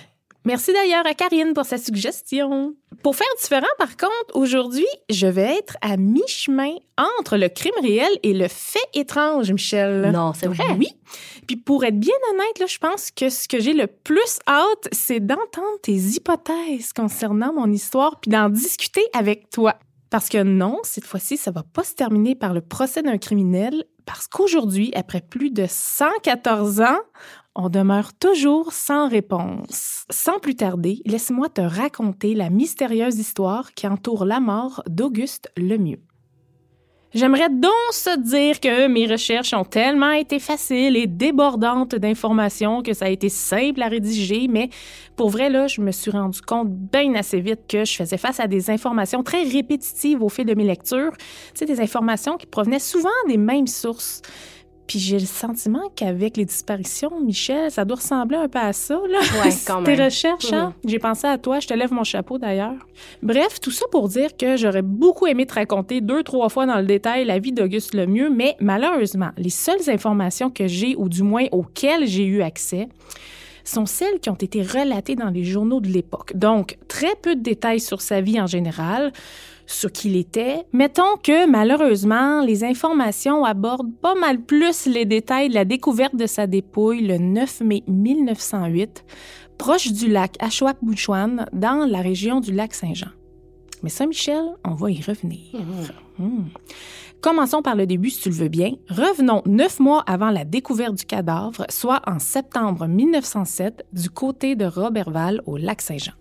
Merci d'ailleurs à Karine pour sa suggestion. Pour faire différent, par contre, aujourd'hui, je vais être à mi-chemin entre le crime réel et le fait étrange, Michel. Non, c'est vrai? Oui. Puis pour être bien honnête, là, je pense que ce que j'ai le plus hâte, c'est d'entendre tes hypothèses concernant mon histoire puis d'en discuter avec toi. Parce que non, cette fois-ci, ça va pas se terminer par le procès d'un criminel, parce qu'aujourd'hui, après plus de cent quatorze ans, on demeure toujours sans réponse. Sans plus tarder, laisse-moi te raconter la mystérieuse histoire qui entoure la mort d'Auguste Lemieux. J'aimerais donc se dire que mes recherches ont tellement été faciles et débordantes d'informations que ça a été simple à rédiger, mais pour vrai, là, je me suis rendu compte bien assez vite que je faisais face à des informations très répétitives au fil de mes lectures, tu sais, des informations qui provenaient souvent des mêmes sources. Puis j'ai le sentiment qu'avec les disparitions, Michel, ça doit ressembler un peu à ça, là. Ouais, quand même. Tes recherches, hein? Mmh. J'ai pensé à toi, je te lève mon chapeau d'ailleurs. Bref, tout ça pour dire que j'aurais beaucoup aimé te raconter deux, trois fois dans le détail la vie d'Auguste Lemieux, mais malheureusement, les seules informations que j'ai, ou du moins auxquelles j'ai eu accès, sont celles qui ont été relatées dans les journaux de l'époque. Donc, très peu de détails sur sa vie en général, sur qui il était. Mettons que, malheureusement, les informations abordent pas mal plus les détails de la découverte de sa dépouille le neuf mai mille neuf cent huit, proche du lac Ashuapmushuan, dans la région du lac Saint-Jean. Mais ça, Michel, on va y revenir. Mmh. Mmh. Commençons par le début, si tu le veux bien. Revenons neuf mois avant la découverte du cadavre, soit en septembre mille neuf cent sept, du côté de Roberval, au lac Saint-Jean.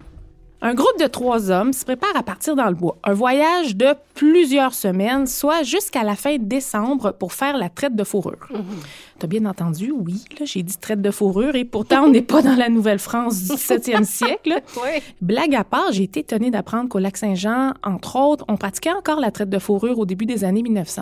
Un groupe de trois hommes se prépare à partir dans le bois. Un voyage de plusieurs semaines, soit jusqu'à la fin décembre, pour faire la traite de fourrure. Mmh. T'as bien entendu, oui, là, j'ai dit traite de fourrure, et pourtant, on n'est pas dans la Nouvelle-France du dix-septième siècle. Oui. Blague à part, j'ai été étonnée d'apprendre qu'au lac Saint-Jean, entre autres, on pratiquait encore la traite de fourrure au début des années mille neuf cents.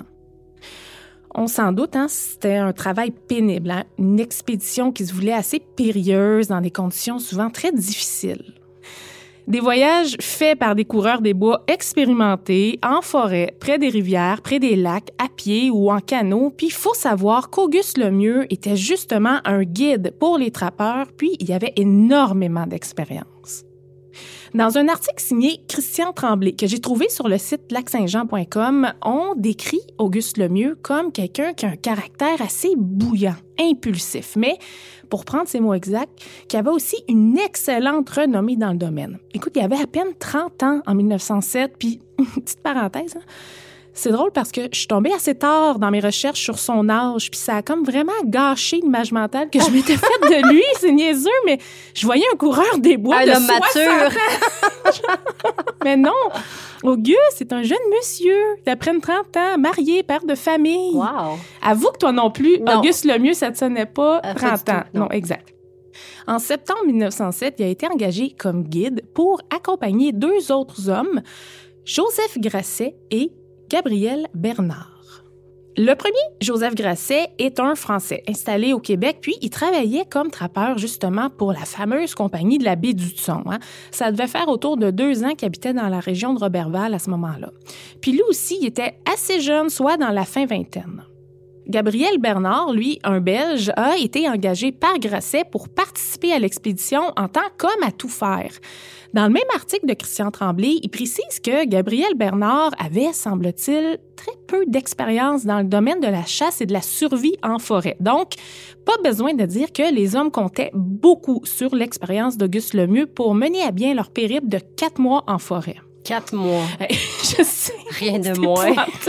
On s'en doute, hein, c'était un travail pénible, hein, une expédition qui se voulait assez périlleuse, dans des conditions souvent très difficiles. Des voyages faits par des coureurs des bois expérimentés, en forêt, près des rivières, près des lacs, à pied ou en canot. Puis il faut savoir qu'Auguste Lemieux était justement un guide pour les trappeurs, puis il y avait énormément d'expérience. Dans un article signé Christian Tremblay, que j'ai trouvé sur le site lac saint jean point com, on décrit Auguste Lemieux comme quelqu'un qui a un caractère assez bouillant, impulsif, mais, pour prendre ses mots exacts, qui avait aussi une excellente renommée dans le domaine. Écoute, il avait à peine trente ans en mille neuf cent sept, puis, petite parenthèse, hein, c'est drôle parce que je suis tombée assez tard dans mes recherches sur son âge, puis ça a comme vraiment gâché l'image mentale que je m'étais faite de lui. C'est niaiseux, mais je voyais un coureur des bois un de homme mature. Mais non, Auguste, c'est un jeune monsieur d'après trente ans, marié, père de famille. Wow. Avoue que toi non plus, non. Auguste Lemieux, ça te sonnait pas euh, trente pas ans. Tout, non. non, exact. En septembre mille neuf cent sept, il a été engagé comme guide pour accompagner deux autres hommes, Joseph Grasset et Gabriel Bernard. Le premier, Joseph Grasset, est un Français installé au Québec, puis il travaillait comme trappeur justement pour la fameuse compagnie de la baie du Thon. Hein. Ça devait faire autour de deux ans qu'il habitait dans la région de Roberval à ce moment-là. Puis lui aussi, il était assez jeune, soit dans la fin vingtaine. Gabriel Bernard, lui, un Belge, a été engagé par Grasset pour participer à l'expédition en tant qu'homme à tout faire. Dans le même article de Christian Tremblay, il précise que Gabriel Bernard avait, semble-t-il, très peu d'expérience dans le domaine de la chasse et de la survie en forêt. Donc, pas besoin de dire que les hommes comptaient beaucoup sur l'expérience d'Auguste Lemieux pour mener à bien leur périple de quatre mois en forêt. Quatre mois. Je sais. Rien de moins.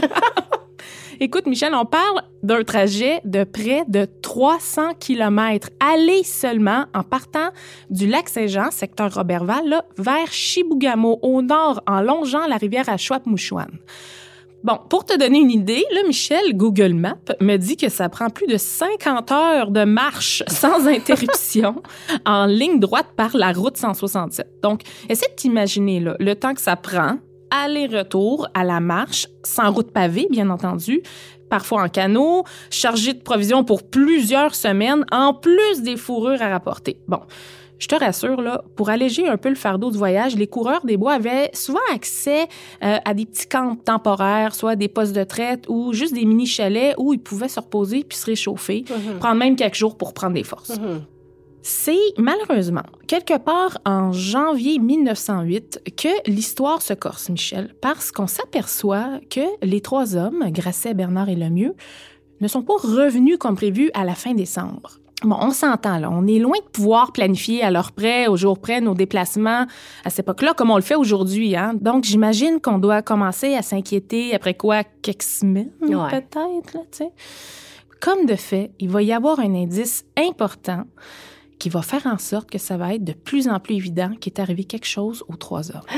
Écoute, Michel, on parle d'un trajet de près de trois cents kilomètres, aller seulement en partant du lac Saint-Jean, secteur Roberval, là, vers Chibougamau, au nord, en longeant la rivière Achouap-Mouchouane. Bon, pour te donner une idée, là, Michel, Google Maps me dit que ça prend plus de cinquante heures de marche sans interruption en ligne droite par la route cent soixante-sept. Donc, essaie de t'imaginer là, le temps que ça prend, aller-retour à la marche, sans route pavée, bien entendu, parfois en canot, chargé de provisions pour plusieurs semaines, en plus des fourrures à rapporter. Bon, je te rassure, là, pour alléger un peu le fardeau du voyage, les coureurs des bois avaient souvent accès euh, à des petits camps temporaires, soit des postes de traite ou juste des mini-chalets où ils pouvaient se reposer puis se réchauffer, mm-hmm. prendre même quelques jours pour prendre des forces. Mm-hmm. C'est malheureusement quelque part en janvier mille neuf cent huit que l'histoire se corse, Michel, parce qu'on s'aperçoit que les trois hommes, Grasset, Bernard et Lemieux, ne sont pas revenus comme prévu à la fin décembre. Bon, on s'entend, là. On est loin de pouvoir planifier à l'heure près, au jour près, nos déplacements à cette époque-là, comme on le fait aujourd'hui, hein. Donc, j'imagine qu'on doit commencer à s'inquiéter après quoi, quelques semaines, ouais. peut-être, là, tu sais. Comme de fait, il va y avoir un indice important qui va faire en sorte que ça va être de plus en plus évident qu'il est arrivé quelque chose aux trois hommes.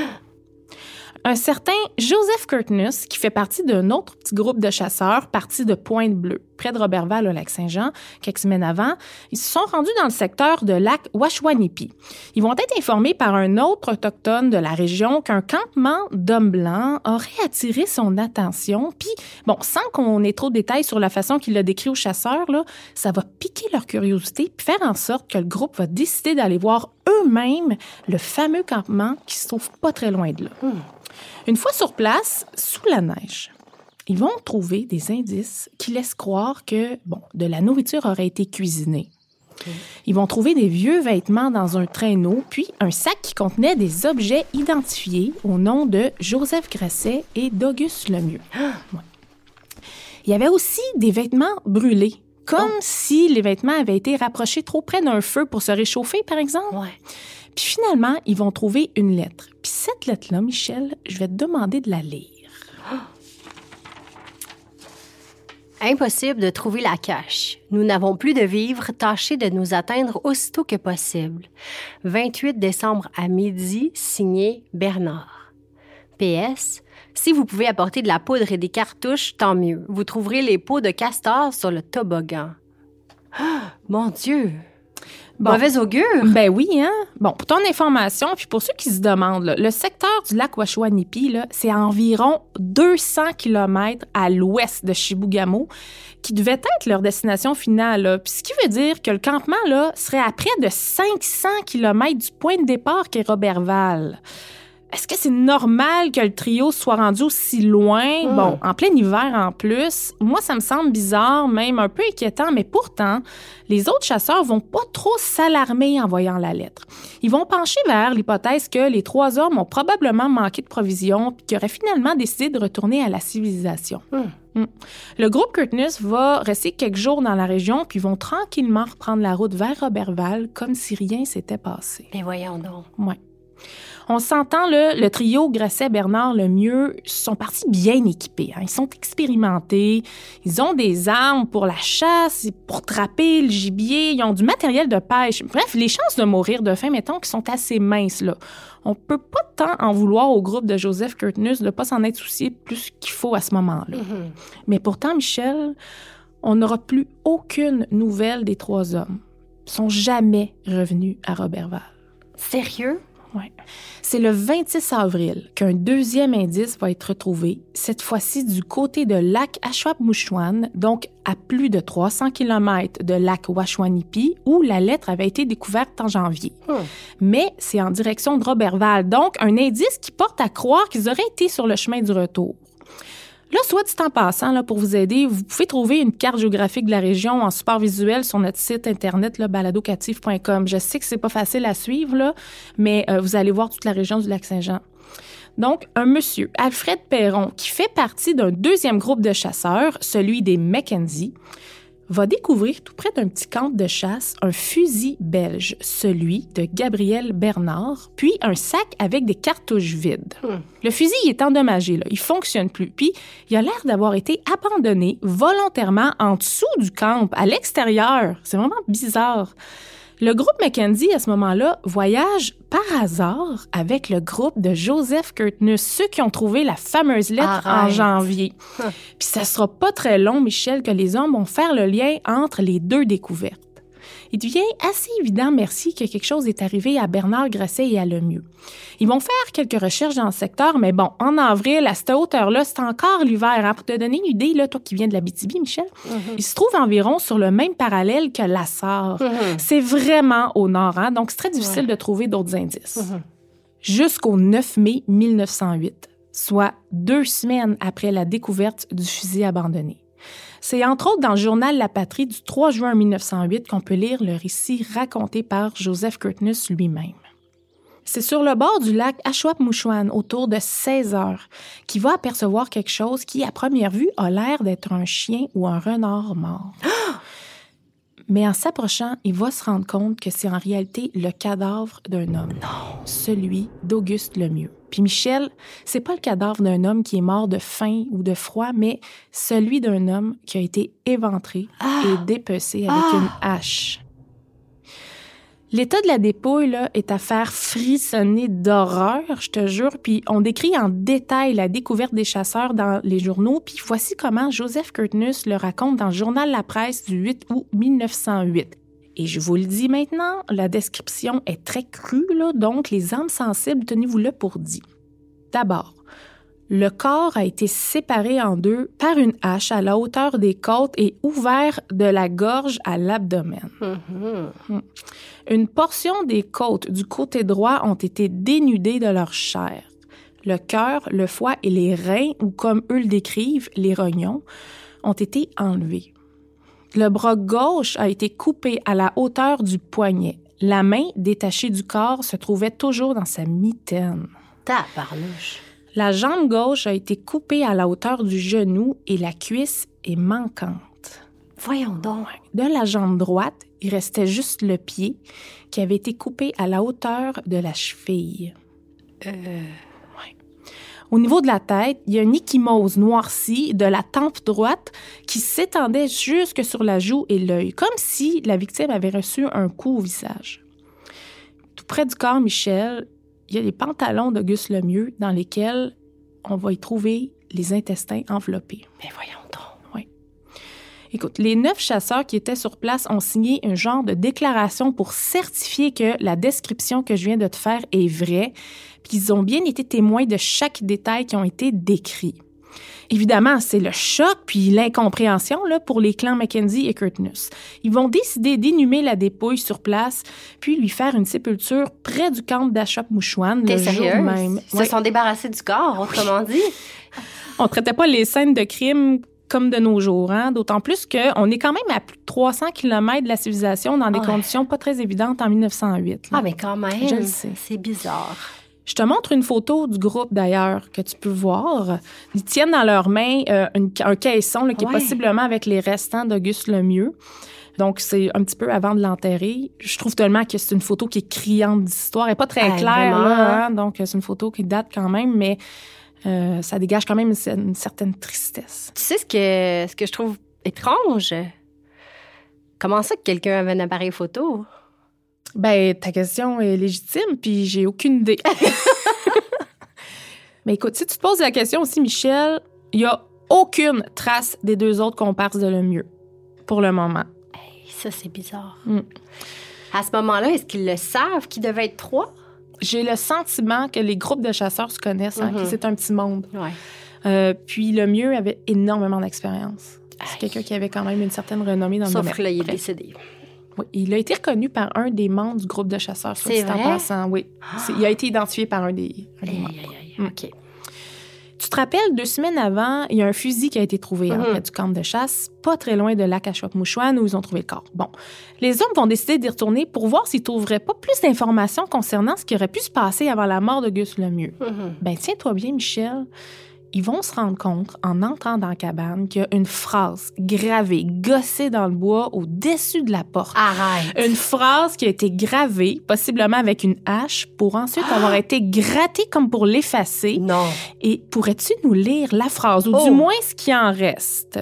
Un certain Joseph Curtnus, qui fait partie d'un autre petit groupe de chasseurs parti de Pointe-Bleue, près de Roberval, au lac Saint-Jean, quelques semaines avant, ils se sont rendus dans le secteur de lac Ouachouanipi. Ils vont être informés par un autre autochtone de la région qu'un campement d'hommes blancs aurait attiré son attention. Puis, bon, sans qu'on ait trop de détails sur la façon qu'il l'a décrit aux chasseurs, là, ça va piquer leur curiosité puis faire en sorte que le groupe va décider d'aller voir eux-mêmes le fameux campement qui se trouve pas très loin de là. Hmm. Une fois sur place, sous la neige, ils vont trouver des indices qui laissent croire que, bon, de la nourriture aurait été cuisinée. Okay. Ils vont trouver des vieux vêtements dans un traîneau, puis un sac qui contenait des objets identifiés au nom de Joseph Grasset et d'Auguste Lemieux. Ah. Ouais. Il y avait aussi des vêtements brûlés, comme oh. si les vêtements avaient été rapprochés trop près d'un feu pour se réchauffer, par exemple. Ouais. Puis finalement, ils vont trouver une lettre. Puis cette lettre-là, Michel, je vais te demander de la lire. Impossible de trouver la cache. Nous n'avons plus de vivres, tâchez de nous atteindre aussitôt que possible. vingt-huit décembre à midi, signé Bernard. P S. Si vous pouvez apporter de la poudre et des cartouches, tant mieux. Vous trouverez les peaux de castor sur le toboggan. Oh, mon Dieu! Bon. Mauvais augure? Ben oui, hein? Bon, pour ton information, puis pour ceux qui se demandent, là, le secteur du lac Ouachouanipi, là, c'est à environ deux cents kilomètres à l'ouest de Chibougamau, qui devait être leur destination finale, là. Puis ce qui veut dire que le campement, là, serait à près de cinq cents kilomètres du point de départ qu'est Roberval. Est-ce que c'est normal que le trio soit rendu aussi loin? Mmh. Bon, en plein hiver en plus. Moi, ça me semble bizarre, même un peu inquiétant, mais pourtant, les autres chasseurs vont pas trop s'alarmer en voyant la lettre. Ils vont pencher vers l'hypothèse que les trois hommes ont probablement manqué de provisions puis qu'ils auraient finalement décidé de retourner à la civilisation. Mmh. Mmh. Le groupe Curtnus va rester quelques jours dans la région puis vont tranquillement reprendre la route vers Roberval comme si rien s'était passé. Mais voyons donc. Ouais. On s'entend, là, le trio Grasset, Bernard, Lemieux sont partis bien équipés. Hein. Ils sont expérimentés, ils ont des armes pour la chasse, pour trapper le gibier, ils ont du matériel de pêche. Bref, les chances de mourir de faim, mettons, qui sont assez minces, là. On peut pas tant en vouloir au groupe de Joseph Curtnus de ne pas s'en être soucié plus qu'il faut à ce moment-là. Mm-hmm. Mais pourtant, Michel, on n'aura plus aucune nouvelle des trois hommes. sont jamais revenus à Roberval. Sérieux? Ouais. C'est le vingt-six avril qu'un deuxième indice va être retrouvé, cette fois-ci du côté de lac Ashwaubenon, donc à plus de trois cents kilomètres de lac Waswanipi, où la lettre avait été découverte en janvier. Hmm. Mais c'est en direction de Roberval, donc un indice qui porte à croire qu'ils auraient été sur le chemin du retour. Là, soit dit en passant, là, pour vous aider, vous pouvez trouver une carte géographique de la région en support visuel sur notre site internet, là, baladocatif point com. Je sais que c'est pas facile à suivre, là, mais euh, vous allez voir toute la région du Lac-Saint-Jean. Donc, un monsieur, Alfred Perron, qui fait partie d'un deuxième groupe de chasseurs, celui des Mackenzie, va découvrir tout près d'un petit camp de chasse un fusil belge, celui de Gabriel Bernard, puis un sac avec des cartouches vides. Hmm. Le fusil il est endommagé, là, il fonctionne plus, puis il a l'air d'avoir été abandonné volontairement en dessous du camp, à l'extérieur. C'est vraiment bizarre. Le groupe Mackenzie, à ce moment-là, voyage par hasard avec le groupe de Joseph Curtnus, ceux qui ont trouvé la fameuse lettre Arrête. en janvier. Hum. Puis ça sera pas très long, Michel, que les hommes vont faire le lien entre les deux découvertes. Il devient assez évident, merci, que quelque chose est arrivé à Bernard Grasset et à Lemieux. Ils vont faire quelques recherches dans le secteur, mais bon, en avril, à cette hauteur-là, c'est encore l'hiver. Hein? Pour te donner une idée, là, toi qui viens de l'Abitibi, Michel, mm-hmm. il se trouve environ sur le même parallèle que la Sarre. Mm-hmm. C'est vraiment au nord, hein? Donc c'est très difficile ouais. de trouver d'autres indices. Mm-hmm. Jusqu'au neuf mai mille neuf cent huit, soit deux semaines après la découverte du fusil abandonné. C'est entre autres dans le journal La Patrie du trois juin mille neuf cent huit qu'on peut lire le récit raconté par Joseph Curtnus lui-même. C'est sur le bord du lac Ashwaubenon, autour de seize heures, qu'il va apercevoir quelque chose qui, à première vue, a l'air d'être un chien ou un renard mort. Mais en s'approchant, il va se rendre compte que c'est en réalité le cadavre d'un homme. Non. Celui d'Auguste Lemieux. Puis Michel, c'est pas le cadavre d'un homme qui est mort de faim ou de froid, mais celui d'un homme qui a été éventré ah. et dépecé avec ah. une hache. L'état de la dépouille là, est à faire frissonner d'horreur, je te jure. Puis on décrit en détail la découverte des chasseurs dans les journaux. Puis voici comment Joseph Curtnus le raconte dans le journal La Presse du huit août mille neuf cent huit. Et je vous le dis maintenant, la description est très crue, là, donc les âmes sensibles, tenez-vous-le pour dit. D'abord, le corps a été séparé en deux par une hache à la hauteur des côtes et ouvert de la gorge à l'abdomen. Mm-hmm. Une portion des côtes du côté droit ont été dénudées de leur chair. Le cœur, le foie et les reins, ou comme eux le décrivent, les rognons, ont été enlevés. Le bras gauche a été coupé à la hauteur du poignet. La main, détachée du corps, se trouvait toujours dans sa mitaine. Tabarnouche! La jambe gauche a été coupée à la hauteur du genou et la cuisse est manquante. Voyons donc. De la jambe droite, il restait juste le pied qui avait été coupé à la hauteur de la cheville. Euh... Ouais. Au niveau de la tête, il y a une ecchymose noircie de la tempe droite qui s'étendait jusque sur la joue et l'œil, comme si la victime avait reçu un coup au visage. Tout près du corps, Michel, il y a les pantalons d'Auguste Lemieux dans lesquels on va y trouver les intestins enveloppés. Mais voyons donc. Oui. Écoute, les neuf chasseurs qui étaient sur place ont signé un genre de déclaration pour certifier que la description que je viens de te faire est vraie, puis ils ont bien été témoins de chaque détail qui ont été décrits. Évidemment, c'est le choc puis l'incompréhension là, pour les clans Mackenzie et Curtnus. Ils vont décider d'inhumer la dépouille sur place puis lui faire une sépulture près du camp d'Ashwaubenon le jour même. Ils se sont débarrassés du corps, autrement dit. On ne traitait pas les scènes de crime comme de nos jours, hein? D'autant plus qu'on est quand même à plus de trois cents kilomètres de la civilisation dans des ouais. conditions pas très évidentes en mille neuf cent huit. Là. Ah, mais quand même, je le sais. C'est bizarre. Je te montre une photo du groupe, d'ailleurs, que tu peux voir. Ils tiennent dans leurs mains euh, une, un caisson là, qui ouais. est possiblement avec les restants d'Auguste Lemieux. Donc, c'est un petit peu avant de l'enterrer. Je trouve tellement que c'est une photo qui est criante d'histoire. Elle n'est pas très hey, claire, là, hein? Donc c'est une photo qui date quand même, mais euh, ça dégage quand même une, une certaine tristesse. Tu sais ce que, ce que je trouve étrange? Comment ça que quelqu'un avait un appareil photo? Ben, ta question est légitime, puis j'ai aucune idée. Mais écoute, si tu te poses la question aussi, Michel, il n'y a aucune trace des deux autres comparses de Lemieux, pour le moment. Hey. ça, c'est bizarre. Mm. À ce moment-là, est-ce qu'ils le savent qu'ils devaient être trois? J'ai le sentiment que les groupes de chasseurs se connaissent, hein, Mm-hmm. que c'est un petit monde. Ouais. Euh, puis le mieux avait énormément d'expérience. C'est quelqu'un qui avait quand même une certaine renommée dans le Sauf domaine. que là, il est Bref. décédé. Oui, il a été reconnu par un des membres du groupe de chasseurs. soit C'est dit en vrai? passant, oui. C'est- il a été identifié par un des, un des Aïe, membres. aïe, aïe. Mm. OK. Tu te rappelles, deux semaines avant, il y a un fusil qui a été trouvé hein, Mhm. près du camp de chasse, pas très loin de lac Ashwaubenon où ils ont trouvé le corps. Bon, les hommes vont décider d'y retourner pour voir s'ils trouveraient pas plus d'informations concernant ce qui aurait pu se passer avant la mort de Gus Lemieux. Mhm. Ben tiens-toi bien, Michel. Ils vont se rendre compte, en entrant dans la cabane, qu'il y a une phrase gravée, gossée dans le bois, au-dessus de la porte. Arrête. Une phrase qui a été gravée, possiblement avec une hache, pour ensuite avoir été grattée comme pour l'effacer. Non. Et pourrais-tu nous lire la phrase, ou Oh. du moins ce qui en reste?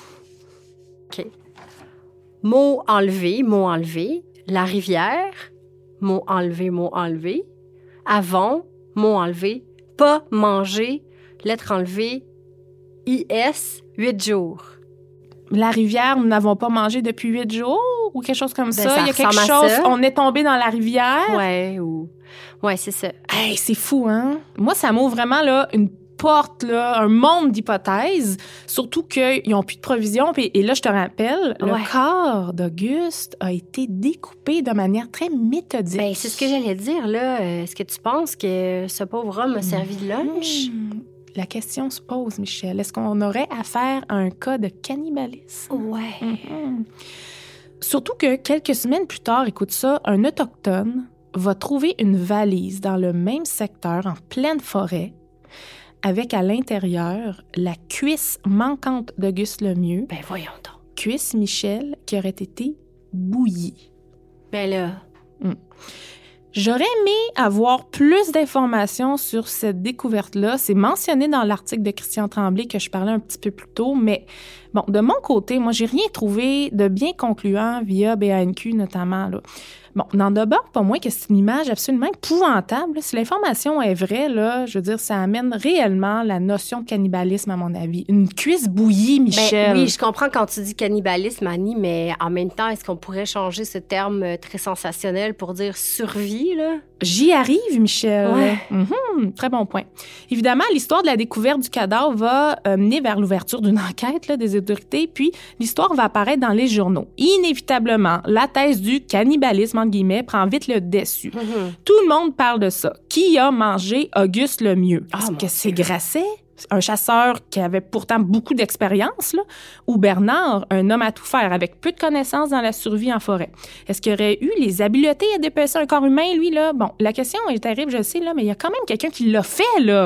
OK. Mot enlevé, mot enlevé. La rivière, mot enlevé, mot enlevé. Avant, mot enlevé. Pas manger, lettre enlevée. I S, huit jours. La rivière, nous n'avons pas mangé depuis huit jours, ou quelque chose comme ça. ça Il y a quelque ressemble à chose, ça. on est tombé dans la rivière. Ouais, ou... Ouais, c'est ça. Hey, c'est fou, hein? Moi, ça m'ouvre vraiment là, une porte, là, un monde d'hypothèses, surtout qu'ils n'ont plus de provisions. Puis, et là, je te rappelle, Ouais. le corps d'Auguste a été découpé de manière très méthodique. Ben, c'est ce que j'allais dire, là. Euh, Est-ce que tu penses que ce pauvre homme a servi de lunch? Hmm. La question se pose, Michel. Est-ce qu'on aurait affaire à un cas de cannibalisme? Ouais. Mhm. Surtout que quelques semaines plus tard, écoute ça, un autochtone va trouver une valise dans le même secteur, en pleine forêt, avec à l'intérieur la cuisse manquante d'Auguste Lemieux, Ben, voyons donc. cuisse, Michel, qui aurait été bouillie. Ben là... J'aurais aimé avoir plus d'informations sur cette découverte-là. C'est mentionné dans l'article de Christian Tremblay que je parlais un petit peu plus tôt, mais bon, de mon côté, moi, j'ai rien trouvé de bien concluant via B A N Q notamment, là. Bon, n'en demeure pas moins que c'est une image absolument épouvantable. Si l'information est vraie, là, je veux dire, ça amène réellement la notion de cannibalisme, à mon avis. Une cuisse bouillie, Michel. Ben, oui, je comprends quand tu dis cannibalisme, Annie, mais en même temps, est-ce qu'on pourrait changer ce terme euh, très sensationnel pour dire survie, là? J'y arrive, Michel. Ouais. Mhm, très bon point. Évidemment, l'histoire de la découverte du cadavre va euh, mener vers l'ouverture d'une enquête là, des autorités, puis l'histoire va apparaître dans les journaux. Inévitablement, la thèse du cannibalisme, entre guillemets, prend vite le dessus. Mm-hmm. Tout le monde parle de ça. Qui a mangé Auguste Lemieux? Est-ce Ah, mon que c'est Grasset, un chasseur qui avait pourtant beaucoup d'expérience, là, ou Bernard, un homme à tout faire avec peu de connaissances dans la survie en forêt? Est-ce qu'il aurait eu les habiletés à dépecer un corps humain, lui, là? Bon, la question est terrible, je sais, là, mais il y a quand même quelqu'un qui l'a fait, là.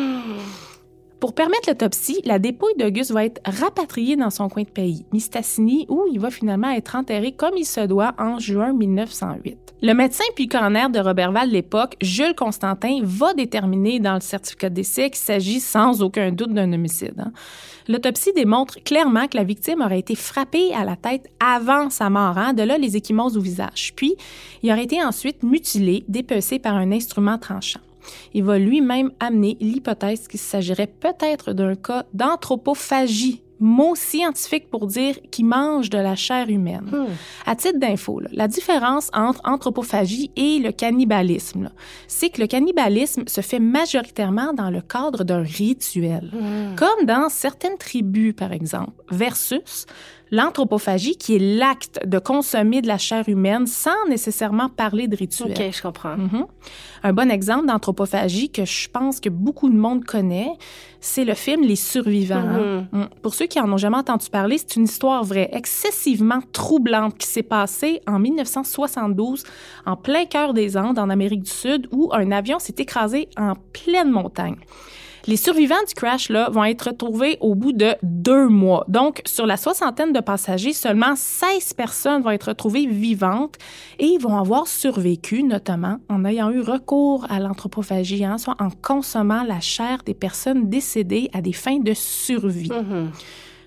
Pour permettre l'autopsie, la dépouille d'Auguste va être rapatriée dans son coin de pays, Mistassini, où il va finalement être enterré comme il se doit en juin mille neuf cent huit. Le médecin puis coroner de Roberval de l'époque, Jules Constantin, va déterminer dans le certificat de décès qu'il s'agit sans aucun doute d'un homicide. Hein. L'autopsie démontre clairement que la victime aurait été frappée à la tête avant sa mort, hein, de là les ecchymoses au visage. Puis, il aurait été ensuite mutilé, dépecé par un instrument tranchant. Il va lui-même amener l'hypothèse qu'il s'agirait peut-être d'un cas d'anthropophagie, mot scientifique pour dire qu'il mange de la chair humaine. Hmm. À titre d'info, là, la différence entre anthropophagie et le cannibalisme, là, c'est que le cannibalisme se fait majoritairement dans le cadre d'un rituel, Hmm. comme dans certaines tribus, par exemple, versus l'anthropophagie, qui est l'acte de consommer de la chair humaine sans nécessairement parler de rituel. OK, je comprends. Mhm. Un bon exemple d'anthropophagie que je pense que beaucoup de monde connaît, c'est le film Les Survivants. hein. Mhm. Mm. Pour ceux qui en ont jamais entendu parler, c'est une histoire vraie, excessivement troublante, qui s'est passée en mille neuf cent soixante-douze, en plein cœur des Andes, en Amérique du Sud, où un avion s'est écrasé en pleine montagne. Les survivants du crash là, vont être retrouvés au bout de deux mois. Donc, sur la soixantaine de passagers, seulement seize personnes vont être retrouvées vivantes et ils vont avoir survécu, notamment en ayant eu recours à l'anthropophagie, hein, soit en consommant la chair des personnes décédées à des fins de survie. Mhm.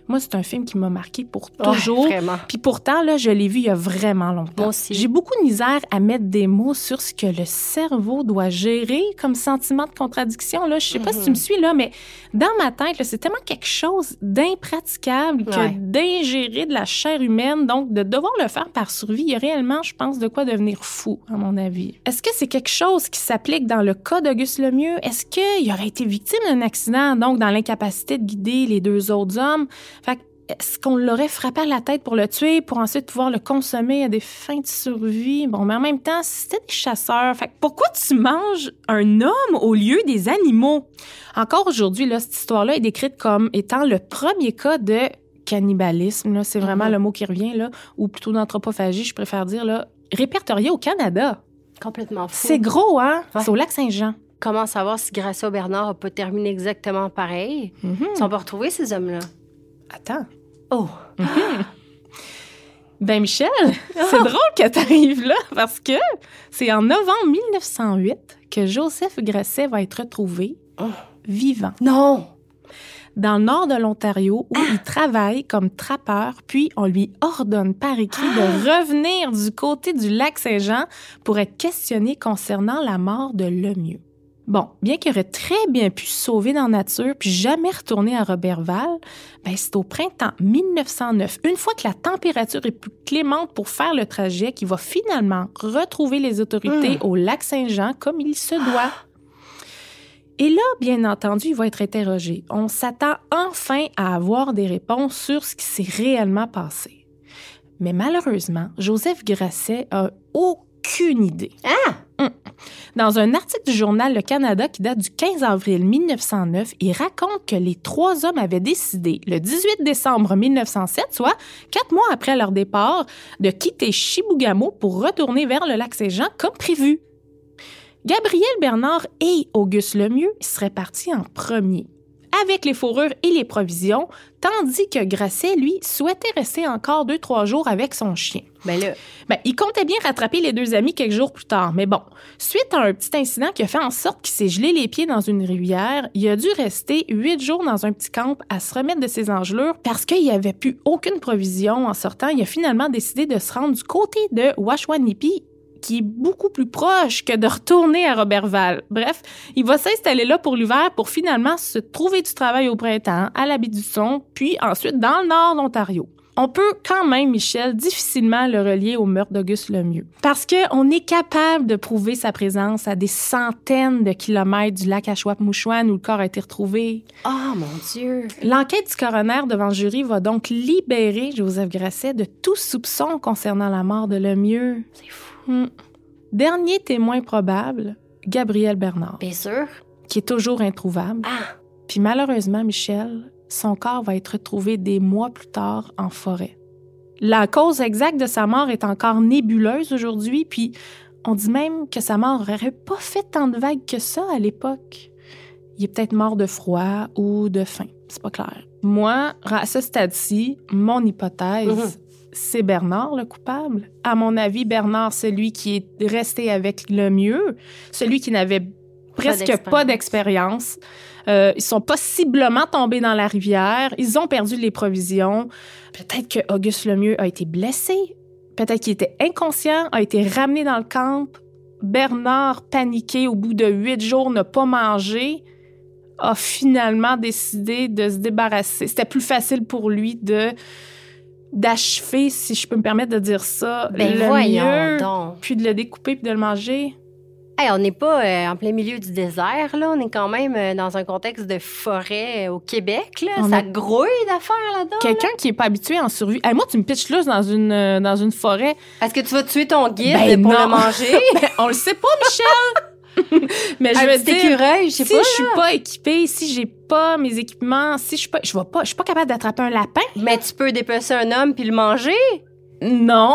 Moi, c'est un film qui m'a marqué pour toujours. Ouais, vraiment. Puis pourtant, là, je l'ai vu il y a vraiment longtemps. Moi aussi. J'ai beaucoup de misère à mettre des mots sur ce que le cerveau doit gérer comme sentiment de contradiction. Là. Je sais pas mm-hmm. si tu me suis, là, mais dans ma tête, là, c'est tellement quelque chose d'impraticable que ouais. d'ingérer de la chair humaine. Donc, de devoir le faire par survie, il y a réellement, je pense, de quoi devenir fou, à mon avis. Est-ce que c'est quelque chose qui s'applique dans le cas d'Auguste Lemieux? Est-ce qu'il aurait été victime d'un accident, donc dans l'incapacité de guider les deux autres hommes? Fait que, est-ce qu'on l'aurait frappé à la tête pour le tuer, pour ensuite pouvoir le consommer à des fins de survie? Bon, mais en même temps, c'était des chasseurs. Fait que pourquoi tu manges un homme au lieu des animaux? Encore aujourd'hui, là, cette histoire-là est décrite comme étant le premier cas de cannibalisme. Là, c'est vraiment mm-hmm. le mot qui revient, là, ou plutôt d'anthropophagie, je préfère dire, là, répertorié au Canada. Complètement fou. C'est gros, hein? Ouais. C'est au Lac-Saint-Jean. Comment savoir si Gracia ou Bernard n'a pas terminé exactement pareil? Mm-hmm. Si on peut retrouver ces hommes-là. Attends. Oh! Mm-hmm. Ben, Michel, c'est drôle que t'arrives là, parce que c'est en novembre mille neuf cent huit que Joseph Grasset va être retrouvé oh. vivant. Non! Dans le nord de l'Ontario, où ah. il travaille comme trappeur, puis on lui ordonne par écrit ah. de revenir du côté du Lac-Saint-Jean pour être questionné concernant la mort de Lemieux. Bon, bien qu'il aurait très bien pu se sauver dans la nature puis jamais retourner à Roberval, ben c'est au printemps mille neuf cent neuf, une fois que la température est plus clémente pour faire le trajet, qu'il va finalement retrouver les autorités mmh. au Lac-Saint-Jean comme il se doit. Et là, bien entendu, il va être interrogé. On s'attend enfin à avoir des réponses sur ce qui s'est réellement passé. Mais malheureusement, Joseph Grasset a aucune idée. Ah! Hum. Dans un article du journal Le Canada qui date du quinze avril mille neuf cent neuf, il raconte que les trois hommes avaient décidé, le dix-huit décembre mille neuf cent sept, soit quatre mois après leur départ, de quitter Chibougamau pour retourner vers le Lac-Saint-Jean comme prévu. Gabriel Bernard et Auguste Lemieux seraient partis en premier, avec les fourrures et les provisions, tandis que Grasset, lui, souhaitait rester encore deux, trois jours avec son chien. Ben là... Ben, il comptait bien rattraper les deux amis quelques jours plus tard. Mais bon, suite à un petit incident qui a fait en sorte qu'il s'est gelé les pieds dans une rivière, il a dû rester huit jours dans un petit camp à se remettre de ses engelures parce qu'il n'y avait plus aucune provision en sortant. Il a finalement décidé de se rendre du côté de Washwanipi, qui est beaucoup plus proche que de retourner à Roberval. Bref, il va s'installer là pour l'hiver pour finalement se trouver du travail au printemps, à la baie du Son, puis ensuite dans le nord de l'Ontario. On peut quand même, Michel, difficilement le relier au meurtre d'Auguste Lemieux. Parce qu'on est capable de prouver sa présence à des centaines de kilomètres du lac Achouap-Mouchouane où le corps a été retrouvé. Oh, mon Dieu! L'enquête du coroner devant le jury va donc libérer Joseph Grasset de tout soupçon concernant la mort de Lemieux. C'est fou. Hum. Dernier témoin probable, Gabriel Bernard. Bien sûr. Qui est toujours introuvable. Ah! Puis malheureusement, Michel, son corps va être retrouvé des mois plus tard en forêt. La cause exacte de sa mort est encore nébuleuse aujourd'hui, puis on dit même que sa mort n'aurait pas fait tant de vagues que ça à l'époque. Il est peut-être mort de froid ou de faim, c'est pas clair. Moi, à ce stade-ci, mon hypothèse, mm-hmm. c'est Bernard le coupable. À mon avis, Bernard, celui qui est resté avec Lemieux, celui qui n'avait presque d'expérience. pas d'expérience. Euh, ils sont possiblement tombés dans la rivière. Ils ont perdu les provisions. Peut-être que Auguste Lemieux a été blessé. Peut-être qu'il était inconscient, a été ramené dans le camp. Bernard, paniqué au bout de huit jours, n'a pas mangé, a finalement décidé de se débarrasser. C'était plus facile pour lui de d'achever, si je peux me permettre de dire ça, ben le voyons donc. Puis de le découper puis de le manger. Hey, on n'est pas euh, en plein milieu du désert, là. On est quand même euh, dans un contexte de forêt euh, au Québec, là. On ça a... grouille d'affaires là-dedans. Quelqu'un là. qui n'est pas habitué en survie. Hey, moi, tu me pitches là dans une, euh, dans une forêt. Est-ce que tu vas tuer ton guide ben pour non. le manger? Ben, on le sait pas, Michel! Mais je un veux petit dire, écureuil, je sais si pas, je suis pas équipée, si j'ai pas mes équipements, si je suis pas, je vais pas, je suis pas capable d'attraper un lapin. Mais tu peux dépecer un homme puis le manger? Non.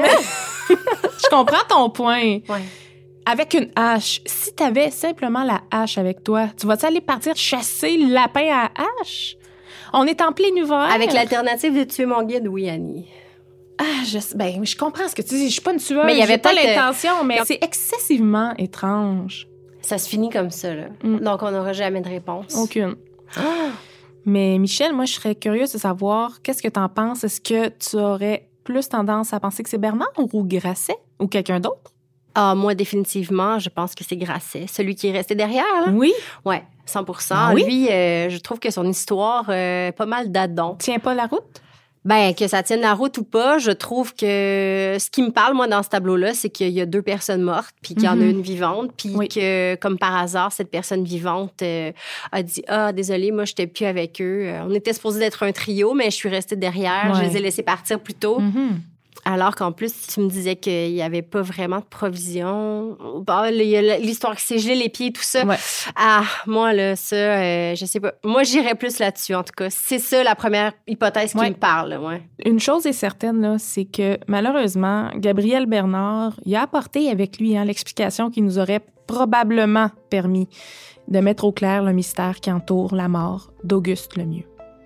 Je comprends ton point. Ouais. Avec une hache, si t'avais simplement la hache avec toi, tu vas-tu aller partir chasser le lapin à hache? On est en plein hiver. Avec l'alternative de tuer mon guide, oui, Annie. Ah, je, ben, je comprends ce que tu dis. Je suis pas une tueuse. Mais il y avait j'ai pas peut-être l'intention, mais c'est excessivement étrange. Ça se finit comme ça, là. Mm. Donc, on n'aura jamais de réponse. Aucune. Ah! Mais Michel, moi, je serais curieuse de savoir qu'est-ce que tu en penses. Est-ce que tu aurais plus tendance à penser que c'est Bernard ou Grasset ou quelqu'un d'autre? Ah, moi, définitivement, je pense que c'est Grasset, celui qui est resté derrière. Là. Oui? Oui, cent pour cent. Ah oui? Lui, euh, je trouve que son histoire, euh, pas mal d'adon. Tient pas la route? Ben, que ça tienne la route ou pas, je trouve que ce qui me parle, moi, dans ce tableau-là, c'est qu'il y a deux personnes mortes, puis qu'il y en a Mhm. une vivante, puis Oui. que, comme par hasard, cette personne vivante euh, a dit « Ah, désolé, moi, j'étais plus avec eux. Euh, On était supposé d'être un trio, mais je suis restée derrière. Ouais. Je les ai laissés partir plus tôt. Mhm. Alors qu'en plus, tu me disais qu'il n'y avait pas vraiment de provision. Bon, il y a l'histoire qui s'est gelé les pieds, tout ça. Ouais. Ah, moi, là, ça, euh, je sais pas. Moi, j'irais plus là-dessus, en tout cas. C'est ça la première hypothèse qui Ouais. me parle, ouais. Une chose est certaine, là, c'est que malheureusement, Gabriel Bernard, il a apporté avec lui hein, l'explication qui nous aurait probablement permis de mettre au clair le mystère qui entoure la mort d'Auguste Lemieux.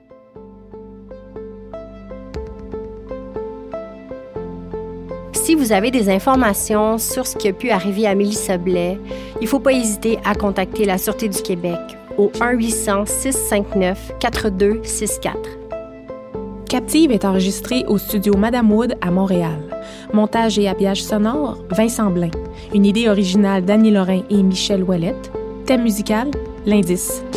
Si vous avez des informations sur ce qui a pu arriver à Mélissa Blais, il ne faut pas hésiter à contacter la Sûreté du Québec au un huit cents, six cinq neuf, quatre deux six quatre. Captive est enregistrée au studio Madame Wood à Montréal. Montage et habillage sonore, Vincent Blain. Une idée originale d'Annie Lorrain et Michel Ouellette. Thème musical, L'Indice.